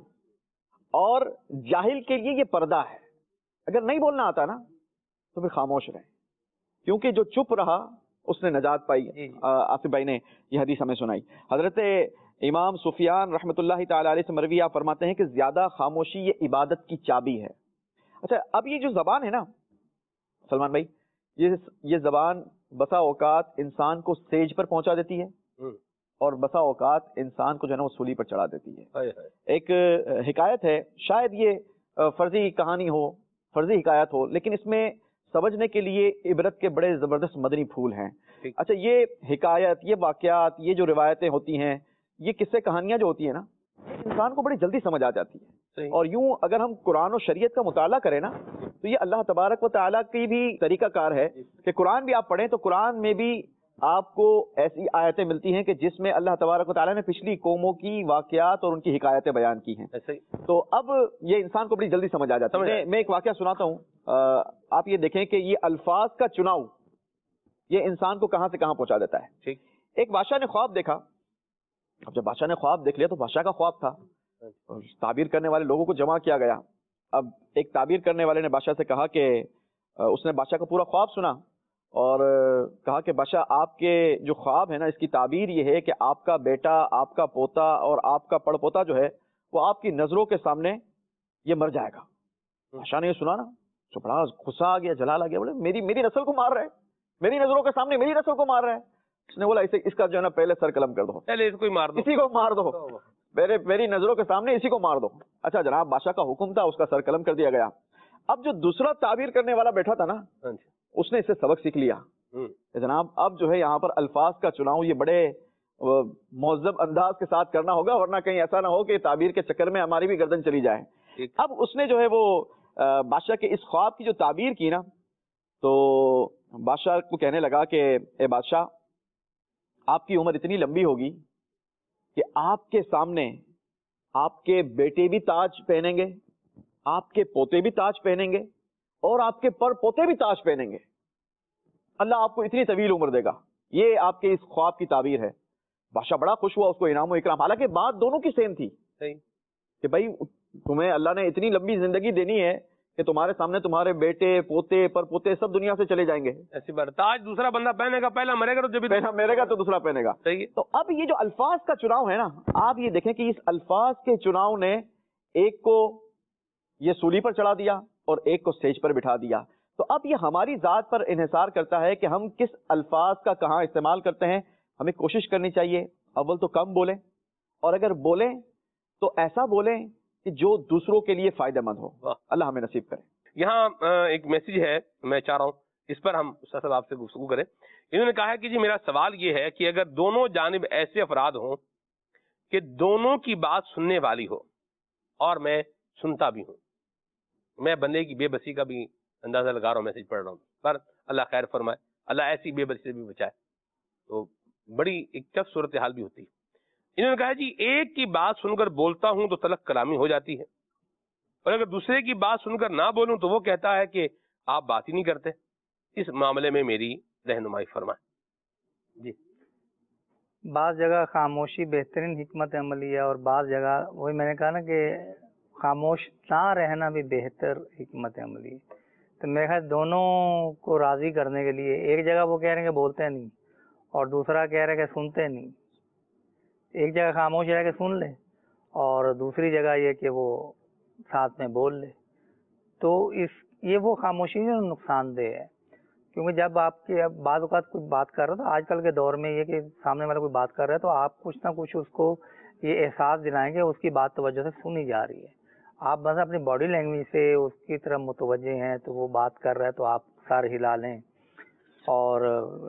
और जाहिल के लिए ये पर्दा है। अगर नहीं बोलना आता ना तो फिर खामोश रहे, क्योंकि जो चुप रहा उसने नजात पाई। आसिफ भाई ने यह हदीस हमें सुनाई। हजरत इमाम सुफियान रहमतुल्लाहि ताला अलैह से मरवी आप फरमाते हैं कि ज्यादा खामोशी ये इबादत की चाबी है। अच्छा, अब ये जो जबान है ना सलमान भाई, ये जबान बसा औकात इंसान को स्टेज पर पहुंचा देती है, और बसा औकात इंसान को जो है ना वो सूली पर चढ़ा देती है। एक हिकायत है, शायद ये फर्जी कहानी हो, फर्जी हिकायत हो, लेकिन इसमें समझने के लिए इबरत के बड़े जबरदस्त मदनी फूल हैं। अच्छा, ये हिकायत, ये वाकयात, ये जो रिवायतें होती हैं, ये किस्से कहानियां जो होती है ना, इंसान को बड़ी जल्दी समझ आ जाती है। और यूं अगर हम कुरान और शरीयत का मुताला करें ना, तो ये अल्लाह तबारक व तआला की भी तरीकाकार है कि कुरान भी आप पढ़ें तो कुरान में भी आपको ऐसी आयतें मिलती हैं कि जिसमें अल्लाह तबारक व तआला ने पिछली कौमों की वाकयात और उनकी हिकायतें बयान की हैं। तो अब ये इंसान को बड़ी जल्दी समझ आ जाता है। मैं एक वाकया सुनाता हूँ, आप ये देखें कि ये अल्फाज का चुनाव ये इंसान को कहां से कहां पहुंचा देता है। ठीक, एक बादशाह ने ख्वाब देखा। अब जब बादशाह ने ख्वाब देख लिया तो बादशाह का ख्वाब था, और ताबीर करने वाले लोगों को जमा किया गया। अब एक ताबीर करने वाले ने बादशाह से कहा कि उसने बादशाह का पूरा ख्वाब सुना और कहा कि बादशाह, आपके जो ख्वाब है ना, इसकी ताबीर ये है कि आपका बेटा, आपका पोता और आपका पड़पोता जो है वो आपकी नजरों के सामने ये मर जाएगा। बादशाह ने ये सुना ना तो बड़ा गुस्सा आ गया, जलाल आ गया, बोले मेरी नस्ल को मार रहे हैं, मेरी नजरों के सामने मेरी नस्ल को मार रहे हैं। उसने बोला इसे, इसका जो है ना पहले सर कलम कर दो, पहले इसको ही मार दो, इसी को मार दो, मेरी नजरों के सामने इसी को मार दो। अच्छा जनाब, बादशाह का हुक्म था, उसका सर कलम कर दिया गया। अब जो दूसरा ताबीर करने वाला बैठा था ना, उसने इससे सबक सीख लिया जनाब, अब जो है यहाँ पर अल्फाज का चुनाव ये बड़े मुहज़्ज़ब अंदाज के साथ करना होगा, वरना कहीं ऐसा ना हो कि ताबीर के चक्कर में हमारी भी गर्दन चली जाए। अब उसने जो है वो बादशाह के इस ख्वाब की जो ताबीर की ना, तो بادشاہ کو کہنے لگا کہ اے بادشاہ، آپ کی عمر اتنی لمبی ہوگی کہ آپ کے سامنے آپ کے بیٹے بھی تاج پہنیں گے، آپ کے پوتے بھی تاج پہنیں گے، اور آپ کے پر پوتے بھی تاج پہنیں گے. اللہ آپ کو اتنی طویل عمر دے گا. یہ آپ کے اس خواب کی تعبیر ہے. بادشاہ بڑا خوش ہوا، اس کو انعام و اکرام. حالانکہ بات دونوں کی سیم تھی کہ بھائی تمہیں اللہ نے اتنی لمبی زندگی دینی ہے کہ تمہارے سامنے تمہارے بیٹے پوتے پر پوتے سب دنیا سے چلے جائیں گے. ایسی بات، تاج دوسرا بندہ پہنے گا، پہلا مرے گا تو جب پہلا میرے گا تو دوسرا پہنے گا. صحیح ہے. تو اب یہ جو الفاظ کا چناؤ ہے نا، آپ یہ دیکھیں کہ اس الفاظ کے چناؤ نے ایک کو یہ سولی پر چڑھا دیا اور ایک کو سٹیج پر بٹھا دیا. تو اب یہ ہماری ذات پر انحصار کرتا ہے کہ ہم کس الفاظ کا کہاں استعمال کرتے ہیں. ہمیں کوشش کرنی چاہیے اول تو کم بولیں، اور اگر بولیں تو ایسا بولیں کہ جو دوسروں کے لیے فائدہ مند ہو. اللہ ہمیں نصیب کرے. یہاں ایک میسیج ہے، میں چاہ رہا ہوں اس پر ہم استاد صاحب آپ سے گفتگو کریں. انہوں نے کہا ہے کہ جی میرا سوال یہ ہے کہ اگر دونوں جانب ایسے افراد ہوں کہ دونوں کی بات سننے والی ہو اور میں سنتا بھی ہوں، میں بندے کی بے بسی کا بھی اندازہ لگا رہا ہوں، میسیج پڑھ رہا ہوں، پر اللہ خیر فرمائے، اللہ ایسی بے بسی سے بھی بچائے. تو بڑی ایک ٹف صورتحال بھی ہوتی ہے. انہوں نے کہا جی ایک کی بات سن کر بولتا ہوں تو تلخ کلامی ہو جاتی ہے، اور اگر دوسرے کی بات سن کر نہ بولوں تو وہ کہتا ہے کہ آپ بات ہی نہیں کرتے. اس معاملے میں میری رہنمائی فرمائیں. جی. بعض جگہ خاموشی بہترین حکمت عملی ہے، اور بعض جگہ وہی میں نے کہا نا کہ خاموش نہ رہنا بھی بہتر حکمت عملی ہے. تو میرے خیال دونوں کو راضی کرنے کے لیے ایک جگہ وہ کہہ رہے ہیں کہ بولتے نہیں، اور دوسرا کہہ رہے ہیں کہ سنتے نہیں. ایک جگہ خاموش رہ کے سن لے اور دوسری جگہ یہ کہ وہ ساتھ میں بول لے. تو یہ وہ خاموشی جو نقصان دہ ہے، کیونکہ جب آپ کے بعض اوقات کوئی بات کر رہا ہے تو آج کل کے دور میں یہ کہ سامنے والا کوئی بات کر رہا ہے تو آپ کچھ نہ کچھ اس کو یہ احساس دلائیں گے اس کی بات توجہ سے سنی جا رہی ہے. آپ بس اپنی باڈی لینگویج سے اس کی طرف متوجہ ہیں تو وہ بات کر رہا ہے تو آپ سر ہلا لیں اور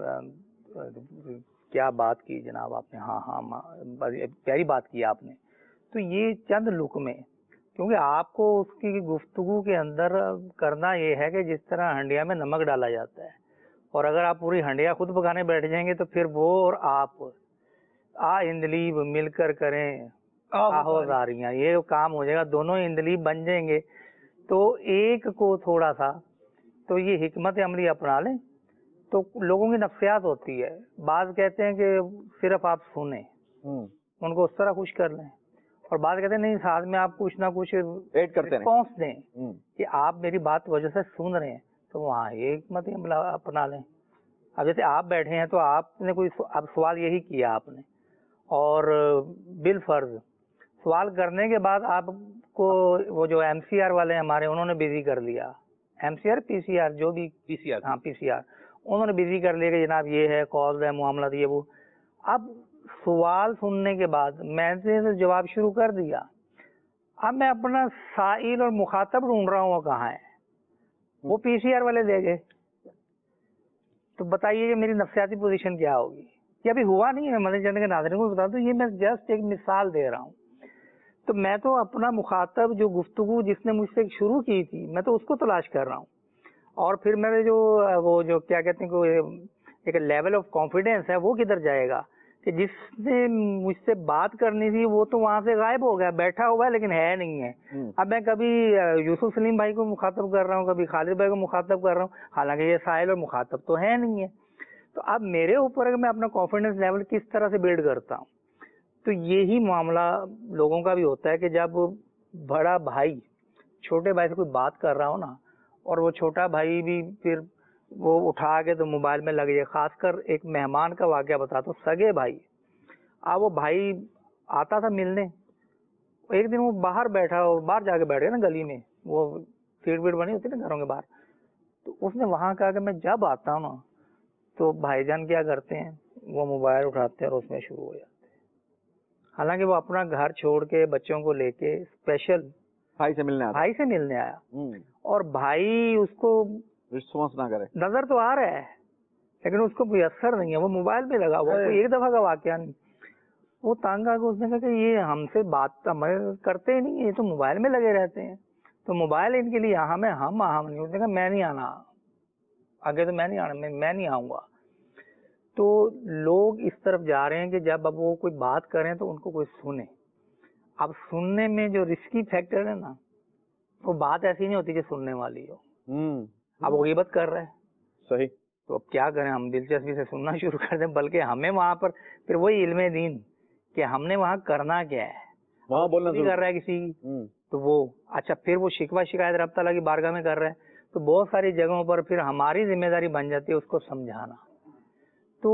کیا بات کی جناب آپ نے، ہاں پیاری بات کی آپ نے. تو یہ چند لقمے، کیونکہ آپ کو اس کی گفتگو کے اندر کرنا یہ ہے کہ جس طرح ہنڈیا میں نمک ڈالا جاتا ہے، اور اگر آپ پوری ہنڈیا خود پکانے بیٹھ جائیں گے تو پھر وہ اور آپ اندلیب مل کر کریں آہوزاریاں، یہ کام ہو جائے گا، دونوں اندلیب بن جائیں گے. تو ایک کو تھوڑا سا تو یہ حکمت عملی اپنا لیں. تو لوگوں کی نفسیات ہوتی ہے، بعض کہتے ہیں کہ صرف آپ سنیں، ان کو اس طرح خوش کر لیں، اور بعض کہتے ہیں نہیں ساتھ میں آپ کچھ نہ کچھ ایڈ کرتے ہیں، رسپانس دیں کہ آپ میری بات وجہ سے سن رہے ہیں. تو وہاں یہ حکمت عملی اپنا لیں. اب جیسے آپ بیٹھے ہیں تو آپ نے کوئی اب سوال یہی کیا آپ نے، اور بالفرض سوال کرنے کے بعد آپ کو وہ جو ایم سی آر والے ہمارے انہوں نے بزی کر لیا، M C R P C R جو بھی پی سی آر، ہاں پی سی آر، انہوں نے بزی کر لیا کہ جناب یہ ہے کالز ہے معاملات یہ وہ. اب سوال سننے کے بعد میں نے جواب شروع کر دیا، اب میں اپنا سائل اور مخاطب ڈھونڈ رہا ہوں وہ کہاں ہے، وہ پی سی آر والے دے گئے. تو بتائیے کہ میری نفسیاتی پوزیشن کیا ہوگی. یہ ابھی ہوا نہیں ہے، میں مدنی چینل کے ناظرین کو بتا دوں، یہ میں جسٹ ایک مثال دے رہا ہوں. تو میں تو اپنا مخاطب جو گفتگو جس نے مجھ سے شروع کی تھی میں تو اس کو تلاش کر رہا ہوں، اور پھر میرے وہ جو کیا کہتے ہیں کہ ایک لیول آف کانفیڈینس ہے وہ کدھر جائے گا کہ جس نے مجھ سے بات کرنی تھی وہ تو وہاں سے غائب ہو گیا، بیٹھا ہوا ہے لیکن ہے نہیں ہے. اب میں کبھی یوسف سلیم بھائی کو مخاطب کر رہا ہوں، کبھی خالد بھائی کو مخاطب کر رہا ہوں، حالانکہ یہ سائل اور مخاطب تو ہے نہیں ہے. تو اب میرے اوپر میں اپنا کانفیڈینس لیول کس طرح سے بلڈ کرتا ہوں. تو یہی معاملہ لوگوں کا بھی ہوتا ہے کہ جب بڑا بھائی چھوٹے بھائی سے کوئی بات کر رہا ہو نا، اور وہ چھوٹا بھائی بھی پھر وہ اٹھا کے تو موبائل میں لگ جائے. خاص کر ایک مہمان کا واقعہ بتاتا ہوں، سگے بھائی. وہ بھائی آتا تھا ملنے، ایک دن وہ باہر بیٹھا، باہر جا کے بیٹھ گیا نا گلی میں، وہ سیٹ ویٹ بنی ہوتی نا گھروں کے باہر. تو اس نے وہاں کہا کہ میں جب آتا ہوں نا تو بھائی جان کیا کرتے ہیں، وہ موبائل اٹھاتے ہیں اور اس میں شروع ہو جاتے ہیں. حالانکہ وہ اپنا گھر چھوڑ کے بچوں کو لے کے اسپیشل بھائی سے ملنے آیا، اور بھائی اس کو رسپانس نہ کرے، نظر تو آ رہا ہے لیکن اس کو کوئی اثر نہیں ہے، وہ موبائل پہ لگا ہوا، کوئی ایک دفعہ کا واقعہ نہیں. وہ تانگ آ کے اس نے کہا کہ یہ ہم سے بات کرتے ہی نہیں، یہ تو موبائل میں لگے رہتے ہیں، تو موبائل ان کے لیے اہم ہے، ہم اہم نہیں. اس نے کہا میں نہیں آنا، आगे तो मैं नहीं आऊंगा। तो लोग इस तरफ जा रहे हैं कि जब अब वो कोई बात करें तो उनको कोई सुने। अब सुनने में जो रिस्की फैक्टर है ना, वो बात ऐसी नहीं होती कि सुनने वाली हो। अब वो गिबत कर रहे हैं, सही। तो अब क्या करें, हम दिलचस्पी से सुनना शुरू कर दें, बल्कि हमें वहां पर फिर वही इल्मे दीन कि हमने वहां करना क्या है, वहां बोलना कर रहा है किसी तो वो अच्छा, फिर वो शिकवा शिकायत रब तआला की बारगाह में कर रहे हैं, तो बहुत सारी जगहों पर फिर हमारी जिम्मेदारी बन जाती है उसको समझाना। तो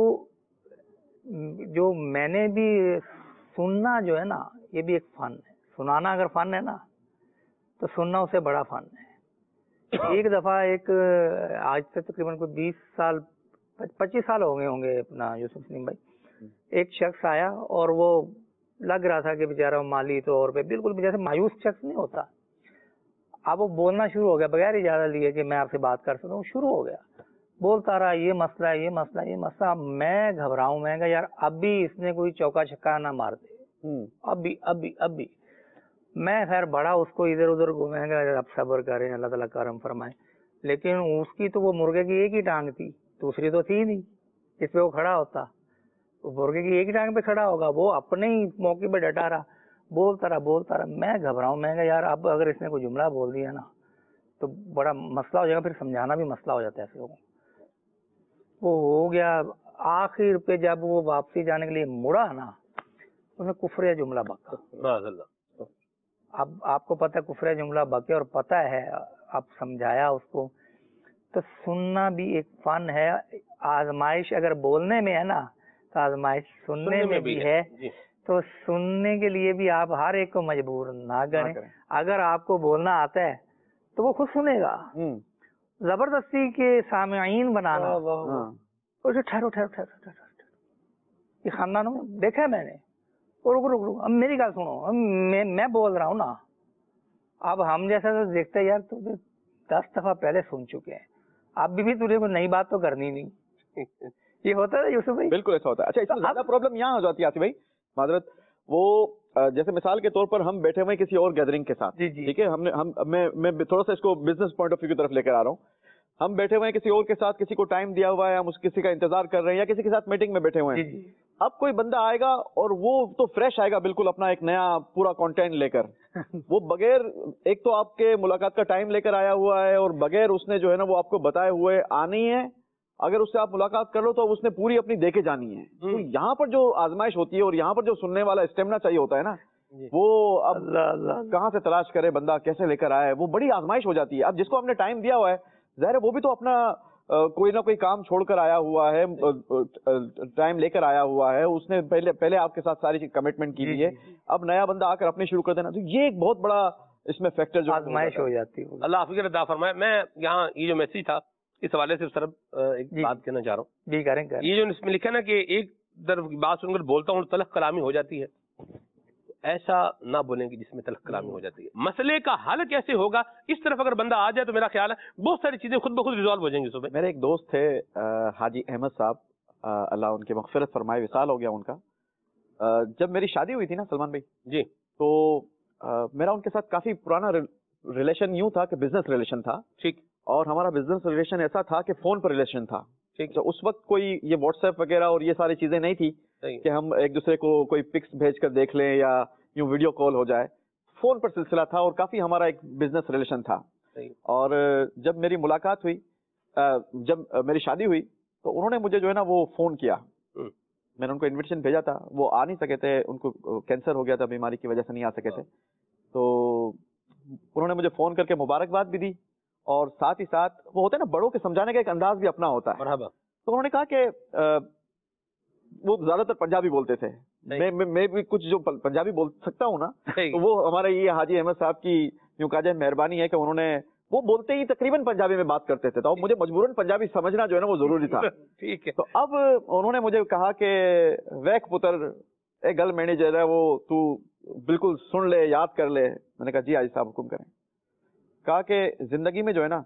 जो मैंने भी सुनना जो है ना, ये भी एक फन है। सुनाना अगर फन है ना, तो सुनना उससे बड़ा फन है। एक दफा एक आज से तकरीबन कोई 20 साल 25 साल हो गए होंगे अपना यूसुफ सलीम भाई, एक शख्स आया और वो लग रहा था कि बेचारा माली तौर पे बिल्कुल जैसे मायूस शख्स नहीं होता। अब वो बोलना शुरू हो गया बगैर इजाजत लिए कि मैं आपसे बात कर सकता हूँ, शुरू हो गया बोलता रहा ये मसला है, ये मसला है, ये मसला। मैं घबराऊं, मैं कहा यार अभी इसने कोई चौका छक्का ना मार दे, अभी मैं खैर बड़ा उसको इधर उधर घूमेंगे, अब सब्र करें, अल्लाह ताला करम फरमाए। लेकिन उसकी तो वो मुर्गे की एक ही टांग थी, दूसरी तो थी नहीं जिस पे वो खड़ा होता। वो मुर्गे की एक ही टांग पे खड़ा होगा, वो अपने ही मौके पे डटा रहा, बोलता रहा। मैं घबराऊं, मैं कहा यार अब अगर इसने कोई जुमला बोल दिया ना तो बड़ा मसला हो जाएगा, फिर समझाना भी मसला हो जाता है ऐसे लोगों को। वो हो गया, आखिर पे जब वो वापसी जाने के लिए मुड़ा ना, उसने कुफर जुमला बका। अब आपको पता है कुफर जुमला बके और पता है, आप समझाया उसको। तो सुनना भी एक फन है, आजमाइश अगर बोलने में है ना, तो आजमाइश सुनने में भी है। तो सुनने के लिए भी आप हर एक को मजबूर ना करें। अगर आपको बोलना आता है तो वो खुद सुनेगा। जबरदस्ती के सामीन बनाना, उसे ठहरो, ये खानदानों में देखा है मैंने। रुक अब मेरी बात सुनो, अब मैं बोल रहा हूँ ना, अब हम जैसा तो देखते हैं यार, तो 10 दफा पहले सुन चुके हैं, अब भी तुझे कोई नई बात तो करनी नहीं। ये होता है यूसुफ भाई, बिल्कुल ऐसा होता है। अच्छा, इसमें ज्यादा प्रॉब्लम यहाँ हो जाती है आसिफ भाई, माजरत, वो जैसे मिसाल के तौर पर हम बैठे हुए किसी और गैदरिंग के साथ, ठीक है, मैं थोड़ा सा इसको बिजनेस पॉइंट ऑफ व्यू की तरफ लेकर आ रहा हूँ। हम बैठे हुए हैं किसी और के साथ, किसी को टाइम दिया हुआ है, हम किसी का इंतजार कर रहे हैं, या किसी के साथ मीटिंग में बैठे हुए हैं। अब कोई बंदा आएगा और वो तो फ्रेश आएगा बिल्कुल अपना एक नया पूरा कंटेंट लेकर, वो बगैर एक तो आपके मुलाकात का टाइम लेकर आया हुआ है, और बगैर उसने जो है ना वो आपको बताए हुए आनी है। अगर उससे आप मुलाकात कर लो तो उसने पूरी अपनी देखे जानी है। तो यहाँ पर जो आजमाइश होती है और यहाँ पर जो सुनने वाला स्टेमिना चाहिए होता है ना, वो अब कहाँ से तलाश करे बंदा, कैसे लेकर आए, वो बड़ी आजमाइश हो जाती है। अब जिसको हमने टाइम दिया हुआ है, जाहिर है वो भी तो अपना कोई ना कोई काम छोड़कर आया हुआ है, टाइम लेकर आया हुआ है, उसने पहले आपके साथ सारी चीज कमिटमेंट की हुई है। अब नया बंदा आकर अपनी शुरू कर देना, तो ये एक बहुत बड़ा इसमें फैक्टर जो आजमाइश हो जाती है। अल्लाह हाफिज़ अता फरमाए। मैं यहाँ ये जो मैसेज था इस हवाले से सिर्फ एक बात कहना चाह रहा हूँ। जी करें। ये जो इसमें लिखा ना कि एक तरफ की बात सुनकर बोलता हूँ तलख कलामी हो जाती है, ऐसा ना बोलेंगे जिसमें तलख कलामी हो जाती है। मसले का हल कैसे होगा, इस तरफ अगर बंदा आ जाए तो मेरा ख्याल है बहुत सारी चीजें खुद ब खुद रिजॉल्व हो जाएंगी। सुबह मेरे एक दोस्त थे हाजी अहमद साहब, अल्लाह उनकी मग़फ़िरत फरमाए, विसाल हो गया उनका। जब मेरी शादी हुई थी ना सलमान भाई जी, तो मेरा उनके साथ काफी पुराना रिलेशन यूं था कि बिजनेस रिलेशन था, ठीक, और हमारा बिजनेस रिलेशन ऐसा था कि फोन पर रिलेशन था, ठीक। तो उस वक्त कोई ये व्हाट्सएप वगैरह और ये सारी चीजें नहीं थी कि हम एक दूसरे को कोई पिक्स भेज कर देख लें या यूं वीडियो कॉल हो जाए। फोन पर सिलसिला था और काफी हमारा एक बिजनेस रिलेशन था। और जब मेरी मुलाकात हुई, जब मेरी शादी हुई, तो उन्होंने मुझे जो है ना वो फोन किया। मैंने उनको इन्विटेशन भेजा था, वो आ नहीं सके थे, उनको कैंसर हो गया था, बीमारी की वजह से नहीं आ सके थे। तो उन्होंने मुझे फोन करके मुबारकबाद भी दी, और साथ ही साथ वो होता है ना, बड़ों के समझाने का एक अंदाज भी अपना होता है। तो उन्होंने कहा कि वो ज्यादातर पंजाबी बोलते थे, मैं भी कुछ जो पंजाबी बोल सकता हूँ ना, तो वो हमारे ये हाजी अहमद साहब की यूं कहा जाए मेहरबानी है कि उन्होंने, वो बोलते ही तकरीबन पंजाबी में बात करते थे, तो मुझे मजबूरन पंजाबी समझना जो है ना वो जरूरी था। ठीक है। तो अब उन्होंने मुझे कहा कि वैक पुत्र ए गल मैनेजर है वो, तू बिल्कुल सुन ले, याद कर ले। मैंने कहा जी हाजी साहब हुक्म करें। कहा कि जिंदगी में जो है ना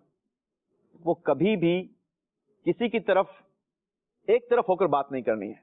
वो कभी भी किसी की तरफ एक तरफ होकर बात नहीं करनी है,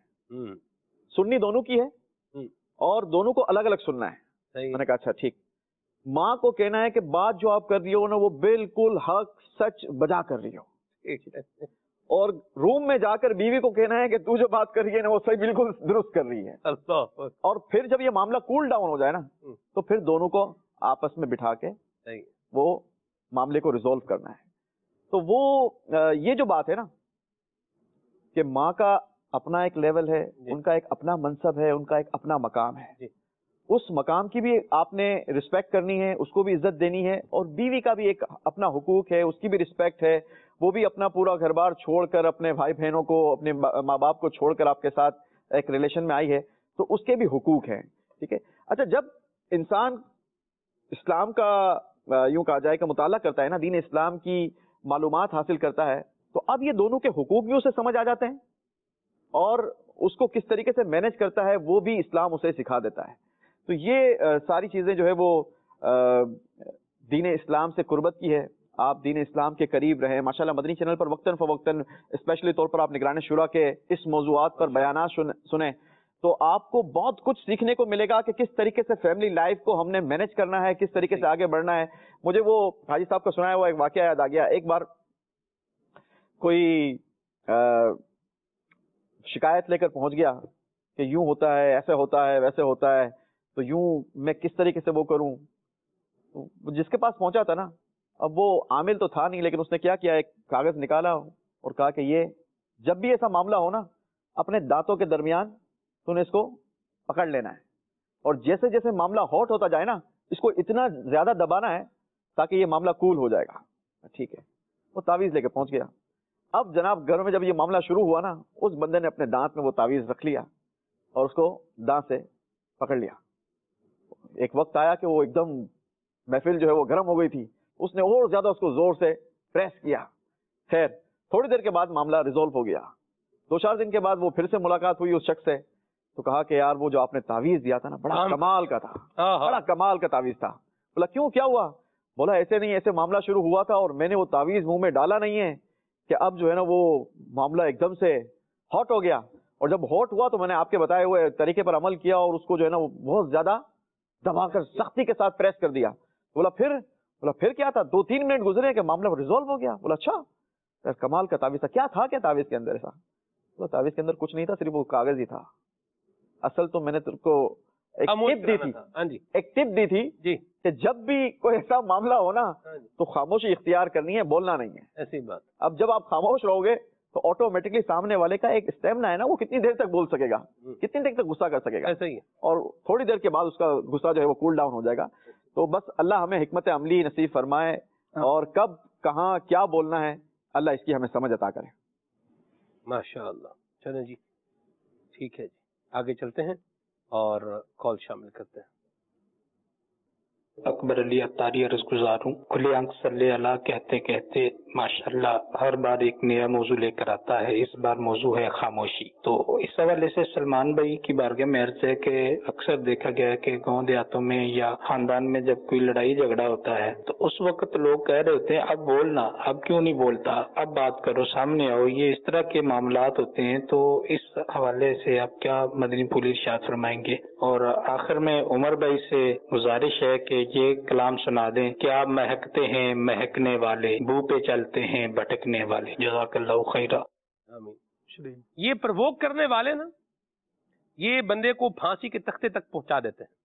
सुननी दोनों की है और दोनों को अलग अलग सुनना है। मैंने कहा अच्छा ठीक। माँ को कहना है कि बात जो आप कर रही हो ना वो बिल्कुल हक सच बजा कर रही हो, اور روم میں جا کر بیوی کو کہنا ہے کہ تو جو بات کر رہی ہے نا وہ صحیح بالکل درست کر رہی ہے. اور پھر جب یہ معاملہ کول ڈاؤن ہو جائے نا تو پھر دونوں کو آپس میں بٹھا کے وہ معاملے کو ریزولو کرنا ہے. تو وہ یہ جو بات ہے نا کہ ماں کا اپنا ایک لیول ہے, ان کا ایک اپنا منصب ہے, ان کا ایک اپنا مقام ہے, اس مقام کی بھی آپ نے رسپیکٹ کرنی ہے, اس کو بھی عزت دینی ہے, اور بیوی کا بھی ایک اپنا حقوق ہے, اس کی بھی رسپیکٹ ہے, وہ بھی اپنا پورا گھر بار چھوڑ کر اپنے بھائی بہنوں کو, اپنے ماں باپ کو چھوڑ کر آپ کے ساتھ ایک ریلیشن میں آئی ہے, تو اس کے بھی حقوق ہیں. ٹھیک ہے. اچھا, جب انسان اسلام کا یوں کہا جائے کہ مطالعہ کرتا ہے نا, دین اسلام کی معلومات حاصل کرتا ہے, تو اب یہ دونوں کے حقوق بھی اسے سمجھ آ جاتے ہیں, اور اس کو کس طریقے سے مینج کرتا ہے وہ بھی اسلام اسے سکھا دیتا ہے. تو یہ ساری چیزیں جو ہے وہ دین اسلام سے قربت کی ہے. آپ دین اسلام کے قریب رہیں. ماشاءاللہ مدنی چینل پر وقتاً فوقتاً اسپیشلی طور پر آپ نگران شورا کے اس موضوعات پر بیانات سنیں تو آپ کو بہت کچھ سیکھنے کو ملے گا کہ کس طریقے سے فیملی لائف کو ہم نے مینج کرنا ہے, کس طریقے سے آگے بڑھنا ہے. مجھے وہ حاجی صاحب کا سنایا ہوا ایک واقعہ یاد آ گیا. ایک بار کوئی شکایت لے کر پہنچ گیا کہ یوں ہوتا ہے, ایسے ہوتا ہے, ویسے ہوتا ہے, تو یوں میں کس طریقے سے وہ کروں. جس کے پاس پہنچا تھا نا, اب وہ عامل تو تھا نہیں, لیکن اس نے کیا کیا, ایک کاغذ نکالا اور کہا کہ یہ جب بھی ایسا معاملہ ہو نا, اپنے دانتوں کے درمیان تو نے اس کو پکڑ لینا ہے, اور جیسے جیسے معاملہ ہاٹ ہوتا جائے نا, اس کو اتنا زیادہ دبانا ہے تاکہ یہ معاملہ کول ہو جائے گا. ٹھیک ہے. وہ تعویذ لے کے پہنچ گیا. اب جناب گھر میں جب یہ معاملہ شروع ہوا نا, اس بندے نے اپنے دانت میں وہ تعویذ رکھ لیا اور اس کو دانت سے پکڑ لیا. ایک وقت آیا کہ وہ ایک دم محفل جو ہے وہ گرم ہو گئی تھی, اس نے اور زیادہ اس کو زور سے پریس کیا. خیر تھوڑی دیر کے بعد معاملہ ریزولو ہو گیا. 2-4 دن کے بعد وہ پھر سے ملاقات ہوئی اس شخص سے, تو کہا کہ یار وہ جو آپ نے تعویذ دیا تھا نا بڑا کمال کا تھا, بڑا کمال کا تعویذ تھا. بولا کیوں, کیا ہوا؟ بولا ایسے نہیں, ایسے معاملہ شروع ہوا تھا اور میں نے وہ تعویذ منہ میں ڈالا نہیں ہے کہ اب جو ہے نا وہ معاملہ ایک دم سے ہاٹ ہو گیا, اور جب ہاٹ ہوا تو میں نے آپ کے بتائے ہوئے طریقے پر عمل کیا اور اس کو جو ہے نا وہ بہت زیادہ دبا کر سختی کے ساتھ پریس کر دیا. بولا پھر کیا تھا؟ 2-3 منٹ گزرے کہ معاملہ ریزولو ہو گیا. بولا اچھا کمال کا تعویذ تھا. کیا تھا کیا تعویذ کے اندر ایسا؟ بولا تعویذ کے اندر کچھ نہیں تھا, صرف وہ کاغذ ہی تھا. اصل تو میں نے تم کو ایک ٹپ دی تھی کہ جب بھی کوئی ایسا معاملہ ہو نا تو خاموشی اختیار کرنی ہے, بولنا نہیں ہے. ایسی بات. اب جب آپ خاموش رہو گے تو آٹومیٹکلی سامنے والے کا ایک اسٹیمنا ہے نا, وہ کتنی دیر تک بول سکے گا, کتنی دیر تک غصہ کر سکے گا, اور تھوڑی دیر کے بعد اس کا غصہ جو ہے وہ کول ڈاؤن ہو جائے گا. تو بس اللہ ہمیں حکمت عملی نصیب فرمائے, اور کب کہاں کیا بولنا ہے اللہ اس کی ہمیں سمجھ عطا کرے. ماشاءاللہ. چلیں جی, ٹھیک ہے جی, آگے چلتے ہیں اور کال شامل کرتے ہیں. اکبر علی اتاری عرض گزار ہوں. کھلے آنکھ صلی اللہ کہتے کہتے ماشاءاللہ ہر بار ایک نیا موضوع لے کر آتا ہے. اس بار موضوع ہے خاموشی. تو اس حوالے سے سلمان بھائی کی بارگاہ میں عرض ہے کہ اکثر دیکھا گیا ہے کہ گاؤں دیہاتوں میں یا خاندان میں جب کوئی لڑائی جھگڑا ہوتا ہے تو اس وقت لوگ کہہ رہے ہوتے ہیں اب بولنا, اب کیوں نہیں بولتا, اب بات کرو, سامنے آؤ. یہ اس طرح کے معاملات ہوتے ہیں. تو اس حوالے سے آپ کیا مدنی پھول ارشاد فرمائیں گے؟ اور آخر میں عمر بھائی سے گزارش ہے کہ یہ کلام سنا دیں, کیا مہکتے ہیں مہکنے والے, بو پہ چلتے ہیں بھٹکنے والے. جزاک اللہ خیرہ. آمین. یہ پرووک کرنے والے نا, یہ بندے کو پھانسی کے تختے تک پہنچا دیتے ہیں.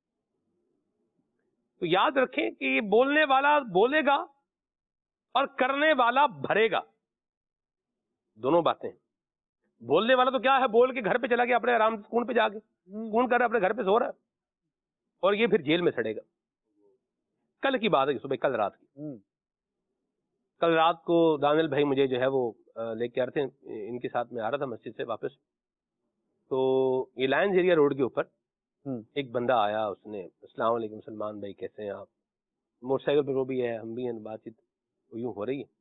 تو یاد رکھیں کہ یہ بولنے والا بولے گا اور کرنے والا بھرے گا, دونوں باتیں. بولنے والا تو کیا ہے, بول کے گھر پہ چلا گیا اپنے آرام سے سکون پہ جا کے سکون کر رہا ہے, اپنے گھر پہ سو رہا ہے, اور یہ پھر جیل میں سڑے گا. کل کی بات ہے, صبح کل رات کی, کل رات کو دانل بھائی مجھے جو ہے وہ لے کے آ رہے تھے, ان کے ساتھ میں آ رہا تھا مسجد سے واپس. تو یہ لائنز ایریا روڈ کے اوپر ایک بندہ آیا, اس نے السلام علیکم سلمان بھائی کیسے ہیں آپ, موٹر سائیکل پہ وہ بھی ہے, ہم بھی ہیں, بات چیت یوں ہو رہی ہے.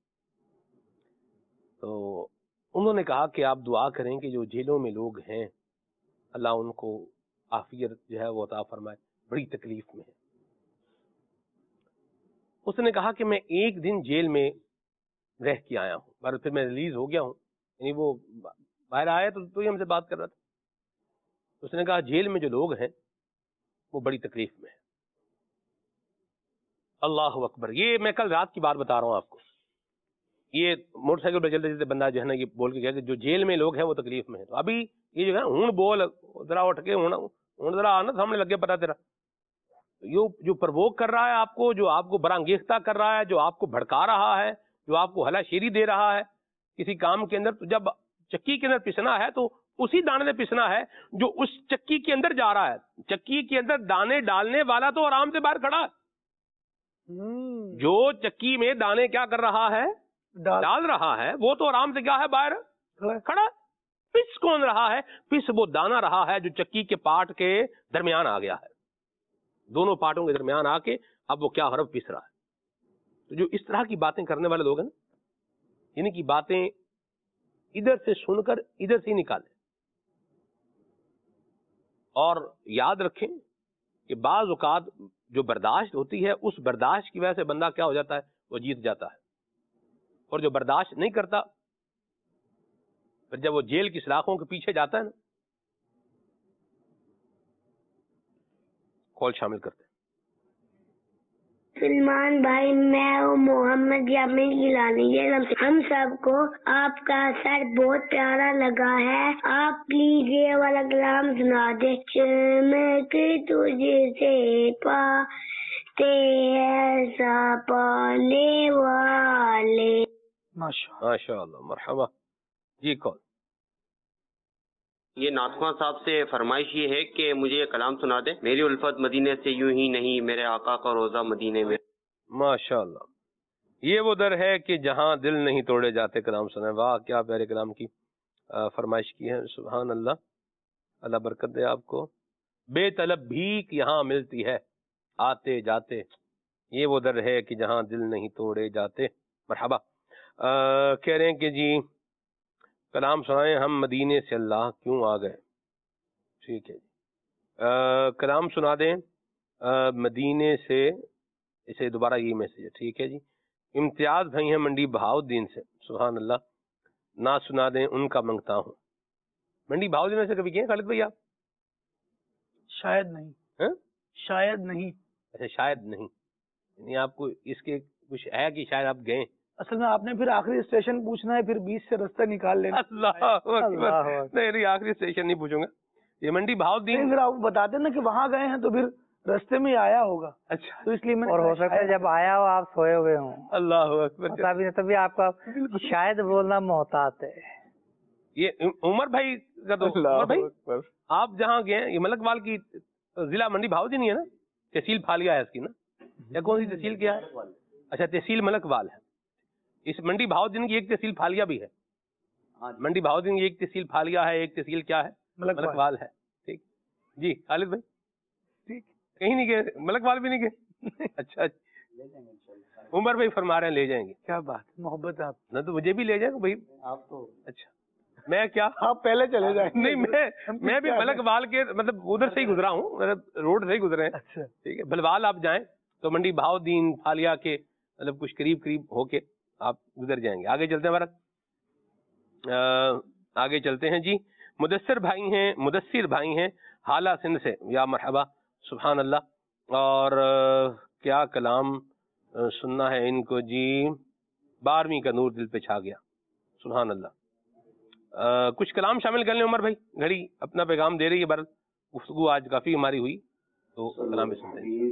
تو انہوں نے کہا کہ آپ دعا کریں کہ جو جیلوں میں لوگ ہیں اللہ ان کو عافیت جو ہے وہ عطا فرمائے, بڑی تکلیف میں ہے. اس نے کہا کہ میں ایک دن جیل میں رہ کے آیا ہوں, پر پھر میں ریلیز ہو گیا ہوں, یعنی وہ باہر آیا تو ہم سے بات کر رہا تھا. اس نے کہا جیل میں جو لوگ ہیں وہ بڑی تکلیف میں ہیں. اللہ اکبر. یہ میں کل رات کی بات بتا رہا ہوں آپ کو. یہ موٹر سائیکل پہ چلتے چلتے بندہ جو ہے نا یہ بول کے گیا کہ جو جیل میں لوگ ہیں وہ تکلیف میں ہیں. تو ابھی یہ جو ہے ہون بول ذرا اٹھ کے ہون ذرا آنا سامنے لگ گیا پتا تیرا. جو پرووک کر رہا ہے آپ کو، جو آپ کو برانگیختہ کر رہا ہے، جو آپ کو بھڑکا رہا ہے، جو آپ کو ہلا شیری دے رہا ہے کسی کام کے اندر، تو جب چکی کے اندر پسنا ہے تو اسی دانے سے پسنا ہے جو اس چکی کے اندر جا رہا ہے. چکی کے اندر دانے ڈالنے والا تو آرام سے باہر کھڑا ہے. جو چکی میں دانے کیا کر رہا ہے، ڈال رہا ہے، وہ تو آرام سے کیا ہے، باہر کھڑا. پس کون رہا ہے؟ پس وہ دانا رہا ہے جو چکی کے پارٹ کے درمیان آ گیا ہے، دونوں پارٹوں کے درمیان آ کے اب وہ کیا حرف پس رہا ہے. تو جو اس طرح کی باتیں کرنے والے لوگ ہیں نا، یعنی کہ باتیں ادھر سے سن کر ادھر سے نکالیں. اور یاد رکھیں کہ بعض اوقات جو برداشت ہوتی ہے اس برداشت کی وجہ سے بندہ کیا ہو جاتا ہے، وہ جیت جاتا ہے. اور جو برداشت نہیں کرتا پھر جب وہ جیل کی سلاخوں کے پیچھے جاتا ہے نا. کال شامل کرتے ہیں. سلمان بھائی، میں ہوں محمد یامین گیلانی. ہم سب کو آپ کا سر بہت پیارا لگا ہے. آپ پلیز یہ والا کلام سنا دے. چمک تجھ سے پاتے ایسا پانے والے. ماشاء اللہ، مرحبا. جی کال. یہ ناتخواں صاحب سے فرمائش یہ ہے کہ مجھے یہ کلام سنا دیں. میری الفت مدینے سے یوں ہی نہیں، میرے آقا کا روزہ مدینے میں. ماشاء اللہ. یہ وہ در ہے کہ جہاں دل نہیں توڑے جاتے. کلام سنائے. واہ کیا پیارے کلام کی فرمائش کی ہے. سبحان اللہ، اللہ برکت دے آپ کو. بے طلب بھیک یہاں ملتی ہے آتے جاتے. یہ وہ در ہے کہ جہاں دل نہیں توڑے جاتے. مرحبا. کہہ رہے ہیں کہ جی کلام سنائیں، ہم مدینے سے اللہ کیوں آ گئے. ٹھیک ہے جی، کلام سنا دیں مدینے سے. اسے دوبارہ یہ میسج ہے. ٹھیک ہے جی. امتیاز بھائی ہیں منڈی بہاؤدین سے. سبحان اللہ. نہ سنا دیں ان کا منگتا ہوں. منڈی بہاؤدین سے کبھی گئے خالد بھائی آپ؟ شاید نہیں. شاید نہیں. اچھا شاید نہیں، یعنی آپ کو اس کے کچھ ہے کہ شاید آپ گئے. اصل میں آپ نے پھر آخری اسٹیشن پوچھنا ہے، پھر بیچ سے رستہ نکال لینا. اللہ اکبر. نہیں آخری اسٹیشن نہیں پوچھوں گا. یہ منڈی بہاؤدین. پھر آپ بتاتے نا کہ وہاں گئے ہیں تو پھر رستے میں آیا ہوگا. اچھا، تو اس لیے میں اور ہو سکتا ہے جب آیا ہو آپ سوئے ہوئے ہوں. اللہ اکبر. تبھی آپ کا شاید بولنا محتاط ہے. یہ عمر بھائی کا تو عمر بھائی آپ جہاں گئے یہ ملک وال کی ضلع منڈی بہاؤدین ہی ہے نا؟ تحصیل پھالیا ہے اس کی نا، یا کون سی تحصیل کیا ہے؟ اچھا تحصیل ملک وال ہے. اس منڈی بہاؤدین کی ایک تحصیل پھالیا بھی ہے. منڈی بہاؤدین کی ایک تحصیل پھالیا ہے، ایک تحصیل کیا ہے؟ ملک وال ہے. ٹھیک جی. خالد بھائی ٹھیک کہیں نہیں گئے؟ ملک وال بھی نہیں گئے؟ اچھا عمر بھائی فرما رہے ہیں لے جائیں گے. کیا بات، محبت آپ نہ تو مجھے بھی لے جائیں گے بھائی. آپ تو اچھا میں کیا آپ پہلے چلے جائیں. نہیں میں بھی ملک وال کے مطلب ادھر سے ہی گزرا ہوں، روڈ سے ہی گزرے ہیں. اچھا ٹھیک ہے. بلوال آپ جائیں تو منڈی بہاؤدین پھالیا کے مطلب کچھ قریب ہو کے آپ گزر جائیں گے. آگے چلتے ہیں آگے چلتے ہیں جی. مدثر بھائی ہیں حالہ سندھ سے. یا مرحبا. سبحان اللہ. اور کیا کلام سننا ہے ان کو جی. 12ویں کا نور دل پہ چھا گیا. سبحان اللہ. کچھ کلام شامل کر لیں عمر بھائی، گھڑی اپنا پیغام دے رہی ہے. بر گفتگو آج کافی ہماری ہوئی تو کلام بھی سنتے ہیں.